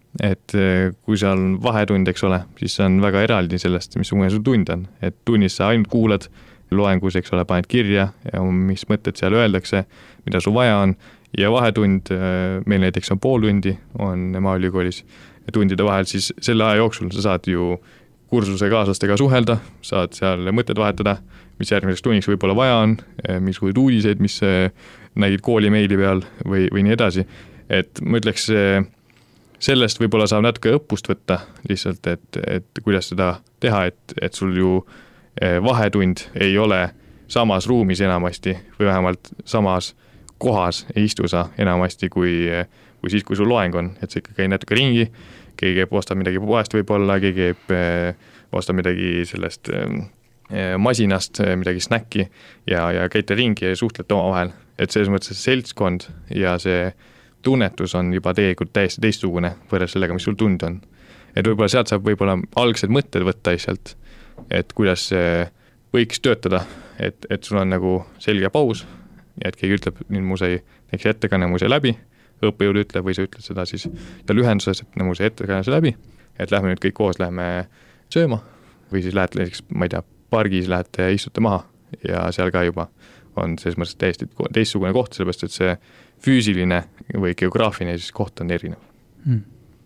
et kui seal on vahetund, eks ole, siis see on väga eraldi sellest, missugune sul tund on. Et tunnis sa ainult kuulad, loengus, eks ole, paned kirja, mis mõtted seal öeldakse, mida sul vaja on. Ja vahetund, meil näiteks on pool tundi, on Maaülikoolis. Ja tundide vahel siis selle aja jooksul sa saad ju kursuse kaaslastega suhelda, saad seal mõtted vahetada, mis järgmiseks tunniks võib-olla vaja on, missugused uudiseid, mis nägid kooli meili peal või, või nii edasi. Et ma ütleks, sellest võib-olla saab natuke õppust võtta lihtsalt, et, et kuidas seda teha, et, et sul ju vahetund ei ole samas ruumis enamasti või vähemalt samas kohas ei istu sa enamasti kui, kui siis, kui sul loeng on, et see ikka käib natuke ringi, keegi käib ostab midagi poest võib-olla, keegi käib ostab midagi sellest masinast, midagi snäkki ja, ja käite ringi ja suhtlete oma vahel. Et selles mõttes seltskond ja see tunnetus on juba tegelikult täiesti teistsugune võrreldes sellega, mis sul tund on. Et võib-olla sealt saab võib-olla algsed mõtted võtta sealt, et kuidas see võiks töötada, et, et sul on nagu selge paus ja et keegi ütleb, nüüd mu sai näiteks ettekanne mu sai läbi, õppejõud ütleb või sa ütled seda siis ja lühenduses, et mu sai ettekanne sai läbi, et lähme nüüd kõik koos, lähme sööma või siis lähed näiteks, ma ei tea, pargis lähete ja istute maha ja seal ka juba on selles mõttes täiesti teistsugune koht, sellepärast et see füüsiline või geograafiline siis koht on erinev. Hmm.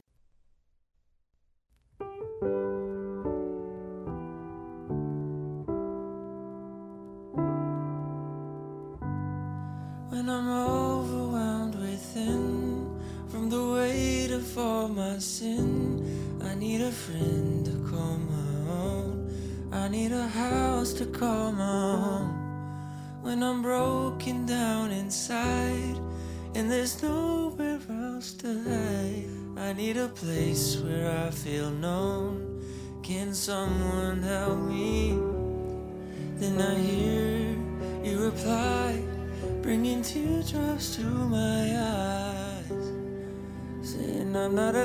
When I'm overwhelmed within from the weight of all my sin, I need a friend to call my own. I need a house to call my home. When I'm broken down inside and there's nowhere else to hide, I need a place where I feel known. Can someone help me? Then I hear you reply, bringing teardrops to my eyes, saying I'm not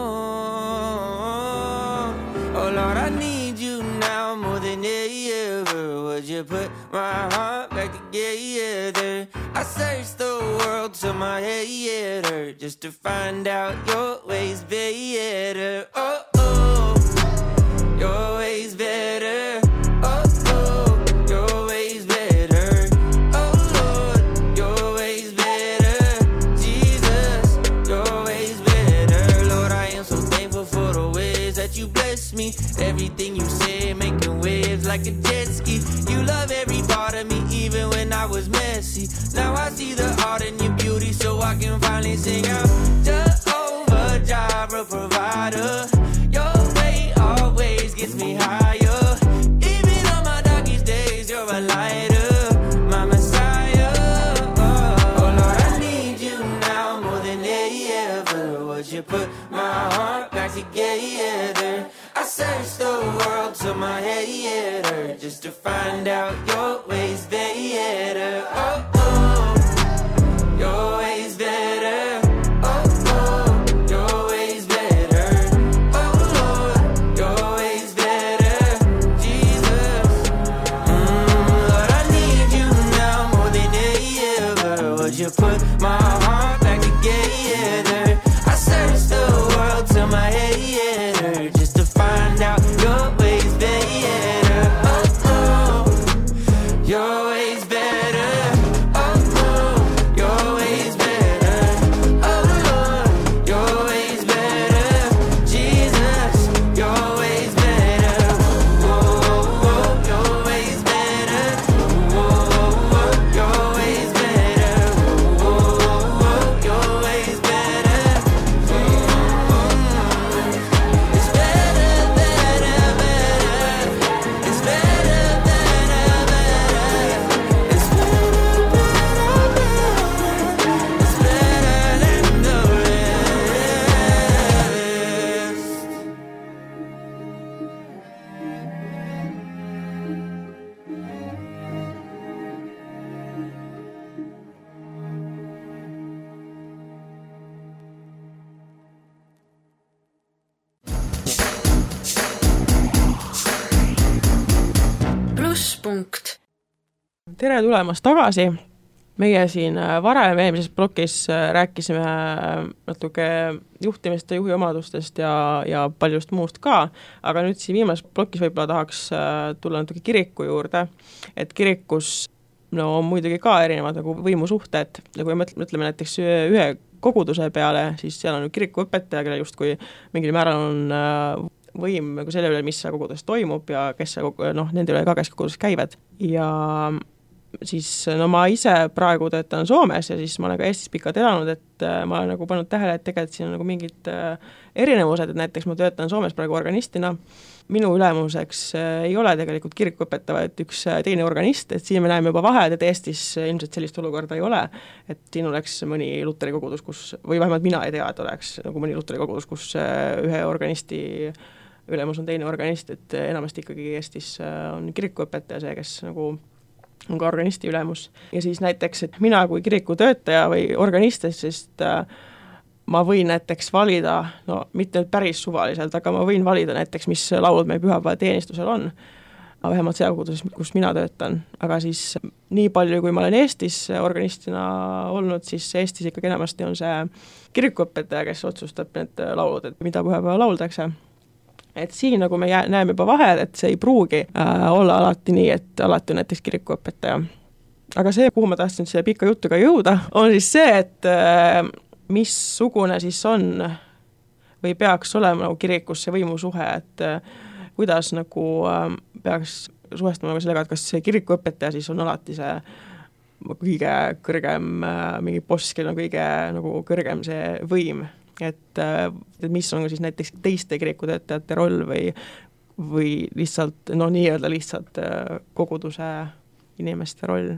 alone. Oh Lord, I need you now more than ever. Would you put my heart back together? I searched the world till my head hurt just to find out your ways better. Oh, oh, your ways better. Oh, oh, your ways better. Oh, Lord, your ways better. Jesus, your ways better. Lord, I am so thankful for the ways that you bless me. Everything you say making waves like a jet ski. You love every part of me even when I was messy. Now I see the art in your beauty so I can finally sing out Jehovah Jireh provider. Your way always gets me higher. Even on my darkest days you're a lighter, my Messiah. Oh, oh Lord, I need you now more than ever. Would you put my heart back together? I searched the world till my head hurt just to find out your ways better. Oh, oh, your ways better. Oh, oh, your ways better. Oh, Lord, your ways better. Jesus, mm, Lord, I need you now more than ever. Would you put my heart back together? I searched the world till my head hurt just to find out your ways better. Oh, oh, your ways better. Oh, oh, your ways better. Oh, Lord, your ways better. Jesus, your ways better. Oh, oh, oh, your ways better. Oh, oh, oh, your ways better. Oh, oh, oh, your ways better. It's better, better, better. It's better, better, better. It's better, better, better. It's better than the rest. Plusspunkt. tere tulemast tagasi. meie siin varem eelmises plokis rääkisime natuke juhtimist ja juhi omadustest ja, ja paljust muust ka, aga nüüd siin viimases plokis võib-olla tahaks tulla natuke kiriku juurde, et kirikus no on muidugi ka erinevad nagu võimusuhted ja kui me mõtleme näiteks ühe koguduse peale, siis seal on kirikuõpetaja, kelle justkui mingil määral on võim nagu selle üle, mis koguduses toimub ja kes noh, nende üle ka kes koguduses käivad ja siis no ma ise praegu töötan Soomes ja siis ma olen ka Eestis pikalt elanud, et ma olen nagu pannud tähele, et tegelikult siin on nagu mingid erinevused, et näiteks ma töötan Soomes praegu organistina, minu ülemuseks ei ole tegelikult kirikuõpetaja, et üks teine organist, et siin me näeme juba vahed, et Eestis ilmselt sellist olukorda ei ole, et siin oleks mõni luteri kogudus, kus, või vähemalt mina ei tea, et oleks nagu mõni luteri kogudus, kus ühe organisti ülemus on teine organist, et enamasti ikkagi Eestis on kirikuõpetaja see, kes nagu on ka organisti ülemus. Ja siis näiteks, et mina kui kirikutöötaja või organist, sest ma võin näiteks valida, no mitte nüüd päris suvaliselt, aga ma võin valida näiteks, mis laulud meil pühapäeva teenistusel on, vähemalt seal koguduses, kus mina töötan. Aga siis nii palju, kui ma olen Eestis organistina olnud, siis Eestis ikkagi enamasti on see kirikuõpetaja, kes otsustab need laulud, et mida pühapäeva lauldakse. Et siin nagu me jää, näeme juba vahed, et see ei pruugi äh, olla alati nii, et alati on näiteks kirikuõpetaja. Aga see, kuhu ma tahtsin selle pika jutuga jõuda, on siis see, et äh, missugune siis on või peaks olema nagu kirikus see võimusuhe, et äh, kuidas nagu äh, peaks suhestama nagu sellega, et kas see kirikuõpetaja siis on alati see kõige kõrgem, äh, mingi boss, kellel on kõige nagu kõrgem see võim. Et, et mis on siis näiteks teiste kirikutöötajate roll või, või lihtsalt, no nii-öelda lihtsalt koguduse inimeste roll?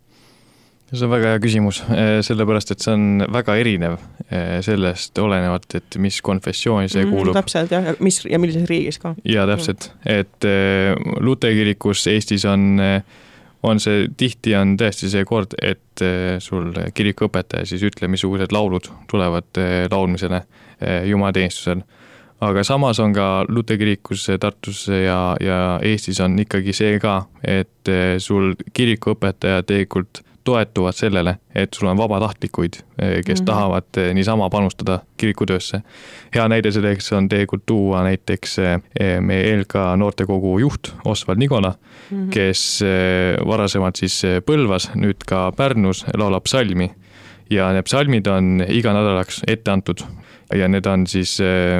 See on väga hea küsimus, sellepärast, et see on väga erinev sellest olenevalt, et mis konfessiooni see kuulub. Mm, täpselt, jah, ja, mis, ja millises riigis ka. Ja täpselt, et Luteri kirikus Eestis on on see, tihti on tõesti see kord, et sul kirikuõpetaja siis ütle, missugused laulud tulevad laulmisele jumalateenistusel. Aga samas on ka Luteri kirikus Tartus ja, ja Eestis on ikkagi see ka, et sul kirikuõpetaja tegelikult toetuvad sellele, et sul on vabatahtlikuid, kes mm-hmm. tahavad niisama panustada kirikutöösse. Hea näide selleks on tegelikult tuua näiteks meie E L K noortekogu juht Osvald Nigola, mm-hmm. kes varasemalt siis Põlvas, nüüd ka Pärnus laulab psalmi ja need psalmid on iga nädalaks ette antud ja need on siis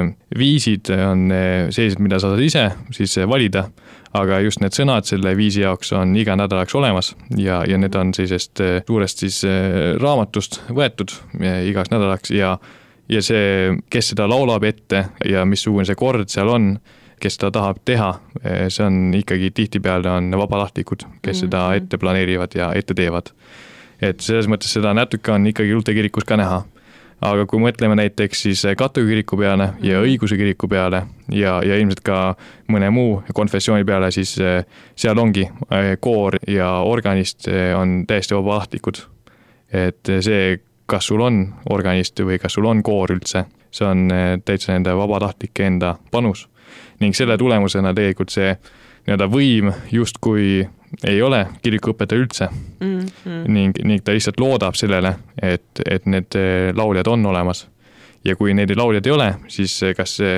viisid on sellised, mida sa saad ise siis valida, aga just need sõnad selle viisi jaoks on iga nädalaks olemas ja, ja need on sellisest suurest siis raamatust võetud igaks nädalaks ja, ja see, kes seda laulab ette ja missugune see kord seal on, kes seda tahab teha, see on ikkagi tihtipeale on vabatahtlikud, kes seda ette planeerivad ja ette teevad. Et selles mõttes seda natuke on ikkagi Luteri kirikus ka näha. Aga kui mõtleme näiteks siis katoliku kiriku peale ja õiguse kiriku peale ja, ja ilmselt ka mõne muu konfessiooni peale, siis seal ongi koor ja organist on täiesti vabatahtlikud. Et see, kas sul on organist või kas sul on koor üldse, see on täitsa nende vabatahtlike enda panus. Ning selle tulemusena tegelikult see nii-öelda võim justkui ei ole kirikuõpetaja üldse mm, mm. Ning, ning ta lihtsalt loodab sellele, et, et need lauljad on olemas. Ja kui neid lauljad ei ole, siis kas see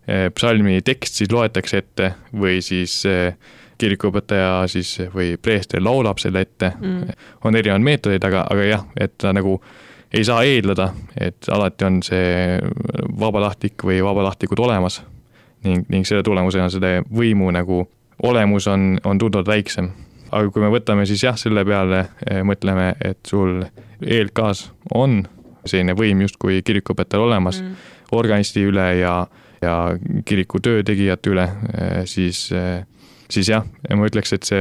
psalmi tekst siis loetakse ette või siis kirikuõpetaja siis või preester laulab selle ette. Mm. On erinevad meetodid, aga, aga jah, et ta nagu ei saa eeldada, et alati on see vabatahtlik või vabatahtlikud olemas ning, ning selle tulemusena selle võimu nagu olemus on, on tunduvalt väiksem. Aga kui me võtame siis jah, selle peale mõtleme, et sul E L K-s on selline võim just kui kirikuõpetajal olemas mm. organisti üle ja, ja kiriku töötegijate üle, siis, siis jah, ma ütleks, et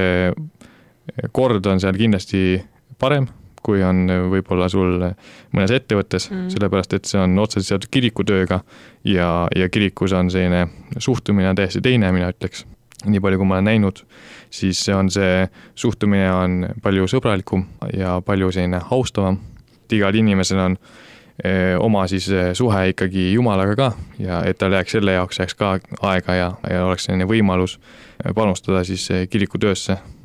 see kord on seal kindlasti parem, kui on võib-olla sul mõnes ettevõttes, mm. sellepärast, et see on otseselt seotud kirikutööga ja, ja kirikus on selline suhtumine täiesti teine, mina ütleks. Nii palju, kui ma olen näinud, siis see on see suhtumine on palju sõbralikum ja palju selline austavam. Igal inimesel on eh, oma siis suhe ikkagi Jumalaga ka ja et tal jääks selle jaoks jääks ka aega ja, ja oleks selline võimalus panustada siis kirikutöösse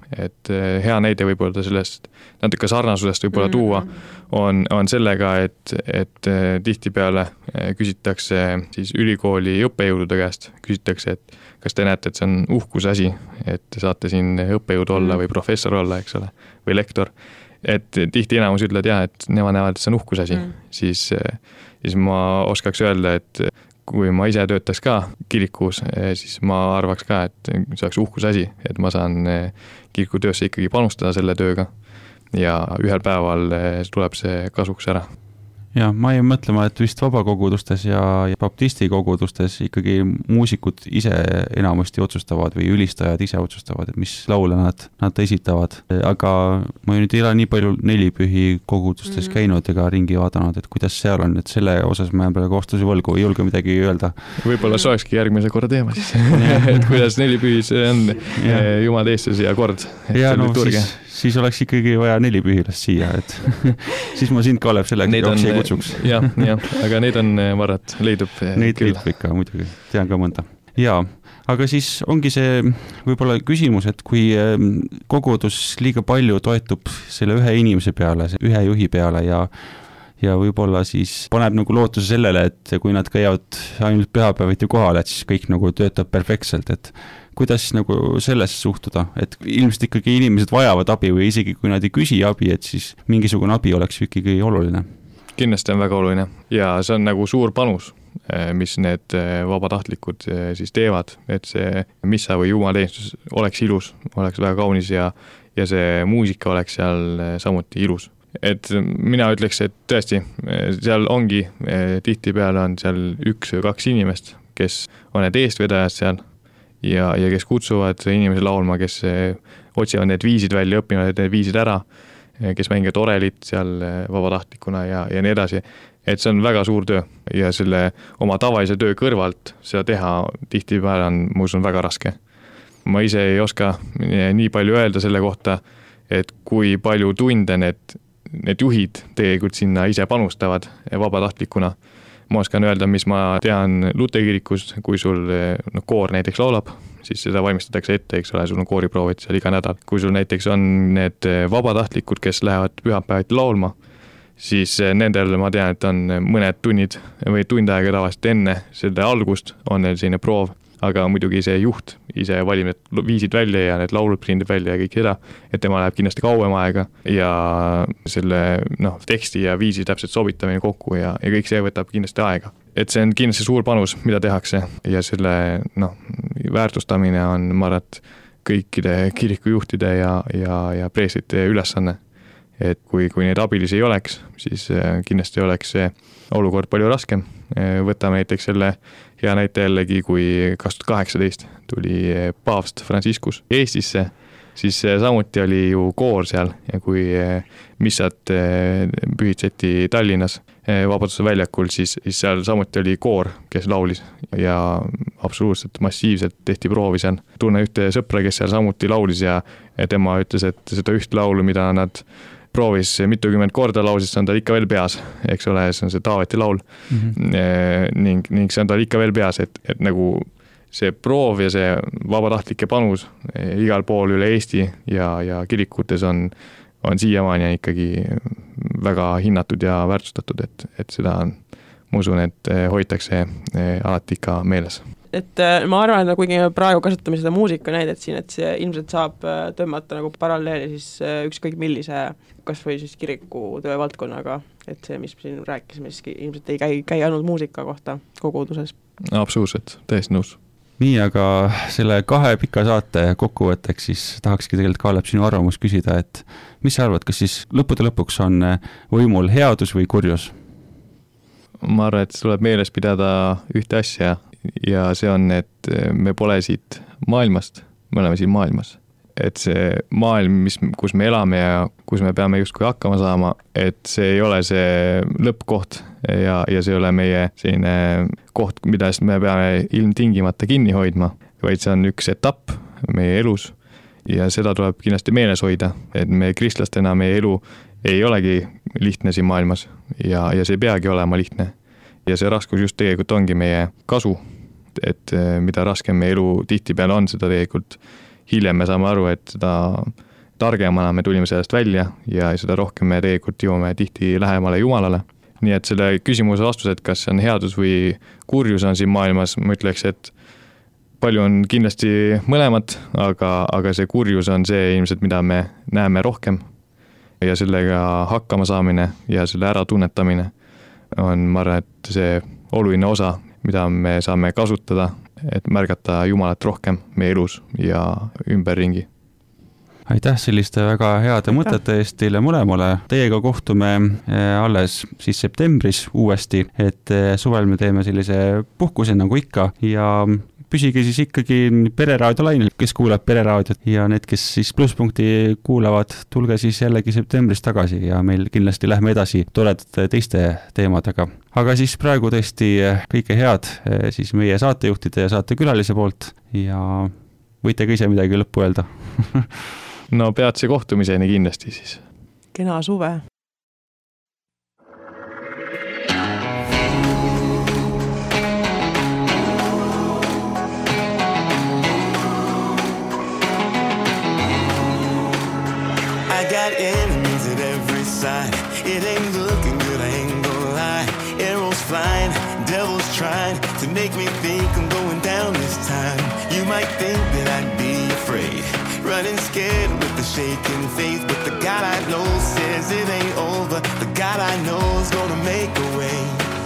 et hea näide võib-olla sellest, natuke sarnasusest võib-olla tuua, on, on sellega, et, et tihtipeale küsitakse siis ülikooli õppejõudude käest, küsitakse, et kas te näete, et see on uhkuse asi, et te saate siin õppejõud olla või professor olla, eks ole, või lektor. Et tihti enamus ütled jah, et nemad näevad, et see on uhkuse asi, mm. siis, siis ma oskaks öelda, et kui ma ise töötaks ka kirikus, siis ma arvaks ka, et see oleks uhkuse asi, et ma saan kirikutöösse ikkagi panustada selle tööga ja ühel päeval tuleb see kasuks ära. Ja ma ei mõtlema, et vist vabakogudustes ja, ja baptisti kogudustes ikkagi muusikud ise enamasti otsustavad või ülistajad ise otsustavad, et mis laule nad, nad esitavad. Aga ma nüüd ei ole nii palju nelipühi kogudustes mm-hmm. käinud ega ringi vaadanud, et kuidas seal on, et selle osas ma praegu vastuse võlgu, ei julge midagi öelda. Võib-olla see olekski järgmise korra teema siis, et kuidas nelipühis on ja. Jumal eestus ja kord. Ja no siis, siis oleks ikkagi vaja nelipühilast siia, et siis ma sind, Kalev, sellega joksi ei kutsuks. jah, jah, aga neid on varad, leidub neid küll. Leidub ikka, muidugi, tean ka mõnda. Jaa, aga siis ongi see võib-olla küsimus, et kui kogudus liiga palju toetub selle ühe inimese peale, ühe juhi peale ja ja võib-olla siis paneb nagu lootuse sellele, et kui nad käivad ainult pühapäeviti kohal, et siis kõik nagu töötab perfektselt, et kuidas nagu sellesse suhtuda, et ilmselt ikkagi inimesed vajavad abi või isegi kui nad ei küsi abi, et siis mingisugune abi oleks ikkagi oluline. Kindlasti on väga oluline ja see on nagu suur panus, mis need vabatahtlikud siis teevad, et see missa või jumalateenistus oleks ilus, oleks väga kaunis ja, ja see muusika oleks seal samuti ilus. Et mina ütleks, et tõesti, seal ongi, tihtipeale on seal üks või kaks inimest, kes on need eestvedajad seal ja, ja kes kutsuvad inimesi laulma, kes otsivad need viisid välja, õppivad need viisid ära, kes mängivad orelit seal vabatahtlikuna ja, ja nii edasi. Et see on väga suur töö ja selle oma tavalise töö kõrvalt seda teha tihtipeale on, ma usun, väga raske. Ma ise ei oska nii palju öelda selle kohta, et kui palju tunde need need juhid tegelikult sinna ise panustavad vabatahtlikuna. Ma oskan öelda, mis ma tean Lute kirikus, kui sul no, koor näiteks laulab, siis seda valmistatakse ette, eks ole, sul on kooriproovid seal iga nädal. Kui sul näiteks on need vabatahtlikud, kes lähevad pühapäeviti laulma, siis nendel ma tean, et on mõned tunnid või tund aega tavaliselt enne selle algust on neil selline proov, aga muidugi see juht ise valib need viisid välja ja need laulud prindib välja ja kõik seda, et tema läheb kindlasti kauem aega ja selle noh, teksti ja viisi täpselt sobitamine kokku ja, ja kõik see võtab kindlasti aega. Et see on kindlasti suur panus, mida tehakse ja selle noh, väärtustamine on, ma arvan, et kõikide kirikujuhtide ja, ja, ja preestrite ülesanne. Et kui, kui neid abilisi ei oleks, siis kindlasti oleks see olukord palju raskem. Võtame näiteks selle hea näite jällegi, kui kaks tuhat kaheksateist tuli paavst Franciscus Eestisse, siis samuti oli ju koor seal ja kui missat pühitseti Tallinnas Vabaduse väljakul, siis, siis seal samuti oli koor, kes laulis ja absoluutselt massiivselt tehti proovi seal. Tunne ühte sõpra, kes seal samuti laulis ja tema ütles, et seda üht laulu, mida nad proovis mitukümmend korda lausis, see on tal ikka veel peas, eks ole, see on see Taaveti laul mm-hmm. ning, ning see on tal ikka veel peas, et, et nagu see proov ja see vabatahtlike panus igal pool üle Eesti ja, ja kirikutes on, on siiamaani ikkagi väga hinnatud ja väärtustatud, et, et seda on, ma usun, et hoitakse alati ikka meeles. Et ma arvan, et kuigi praegu kasutame seda muusika näidet siin, et see ilmselt saab tõmmata nagu paralleeli siis ükskõik millise, kas või siis kiriku töö valdkonnaga, et see, mis siin rääkisime, siis ilmselt ei käi, käi ainult muusika kohta koguduses. Absoluutselt, täiesti nõus. Nii, aga selle kahe pika saate kokkuvõtteks siis tahakski tegelikult Kalev sinu arvamus küsida, et mis sa arvad, kas siis lõppude lõpuks on võimul headus või kurjus? Ma arvan, et tuleb meeles pidada ühte asja ja see on, et me pole siit maailmast, me oleme siin maailmas. Et see maailm, mis, kus me elame ja kus me peame justkui hakkama saama, et see ei ole see lõppkoht ja, ja see ei ole meie selline koht, mida me peame ilmtingimata kinni hoidma, vaid see on üks etapp meie elus ja seda tuleb kindlasti meeles hoida, et me kristlastena meie elu ei olegi lihtne siin maailmas ja, ja see peagi olema lihtne. Ja see raskus just tegelikult ongi meie kasu, et mida raskem meie elu tihtipeale on, seda tegelikult hiljem me saame aru, et seda targemana me tulime sellest välja ja seda rohkem me tegelikult jõuame tihti lähemale Jumalale. Nii et selle küsimuse vastus, et kas see on headus või kurjus on siin maailmas, ma ütleks, et palju on kindlasti mõlemad, aga, aga see kurjus on see ilmselt, mida me näeme rohkem ja sellega hakkama saamine ja selle ära tunnetamine on, ma arvan, et see oluline osa, mida me saame kasutada, et märgata Jumalat rohkem meie elus ja ümberringi. Aitäh selliste väga heade mõtete eest teile mõlemale. Teiega kohtume alles siis septembris uuesti, et suvel me teeme sellise puhkuse nagu ikka ja püsige siis ikkagi Pereraadio lainel, kes kuulab Pereraadiot ja need, kes siis Plusspunkti kuulavad, tulge siis jällegi septembris tagasi ja meil kindlasti lähme edasi toredate teiste teemadega. Aga siis praegu tõesti kõike head siis meie saatejuhtide ja saatekülalise poolt ja võite ka ise midagi lõppu öelda. No peatse kohtumiseni kindlasti siis. Kena suve. I got enemies at every side. It ain't looking good, I ain't gonna lie. Arrows flying, devils trying to make me think I'm going down this time. You might think that I'd be afraid, running scared with the shaking faith, but the God I know says it ain't over. The God I know is gonna make a way.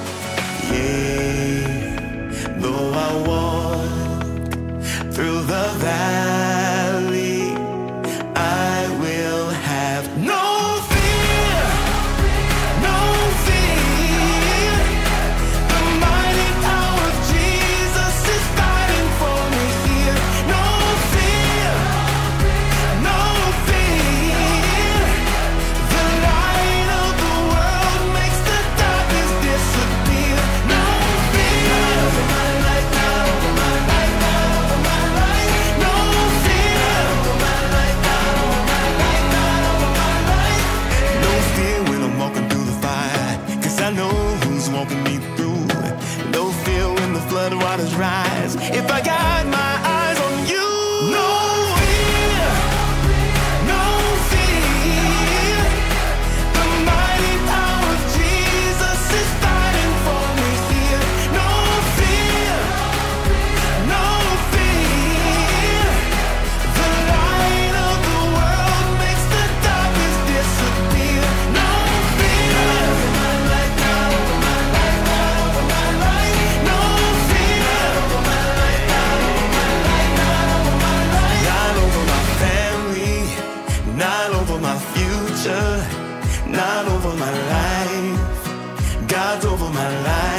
Yeah, though I walk through the valley, I will have no fear, no fear. The mighty power of Jesus is fighting for me here. No fear, no fear. The light of the world makes the darkness disappear. No fear. Not over my life, not over my life, not over my life. No fear. Not over my life, not over my life, not over my life. No fear when I'm walking through the fire, 'cause I know who's walking me through. No fear when the flood waters rise, if I got my eyes on you. No fear, no fear. The mighty power of Jesus is fighting for me here. No fear, no fear. The light of the world makes the darkness disappear. No fear. Not over my life, not over my life, not over my life. No fear. Not over my life, not over my life, not over my life. Not over my family, not over my future, not over my life. God's over my life.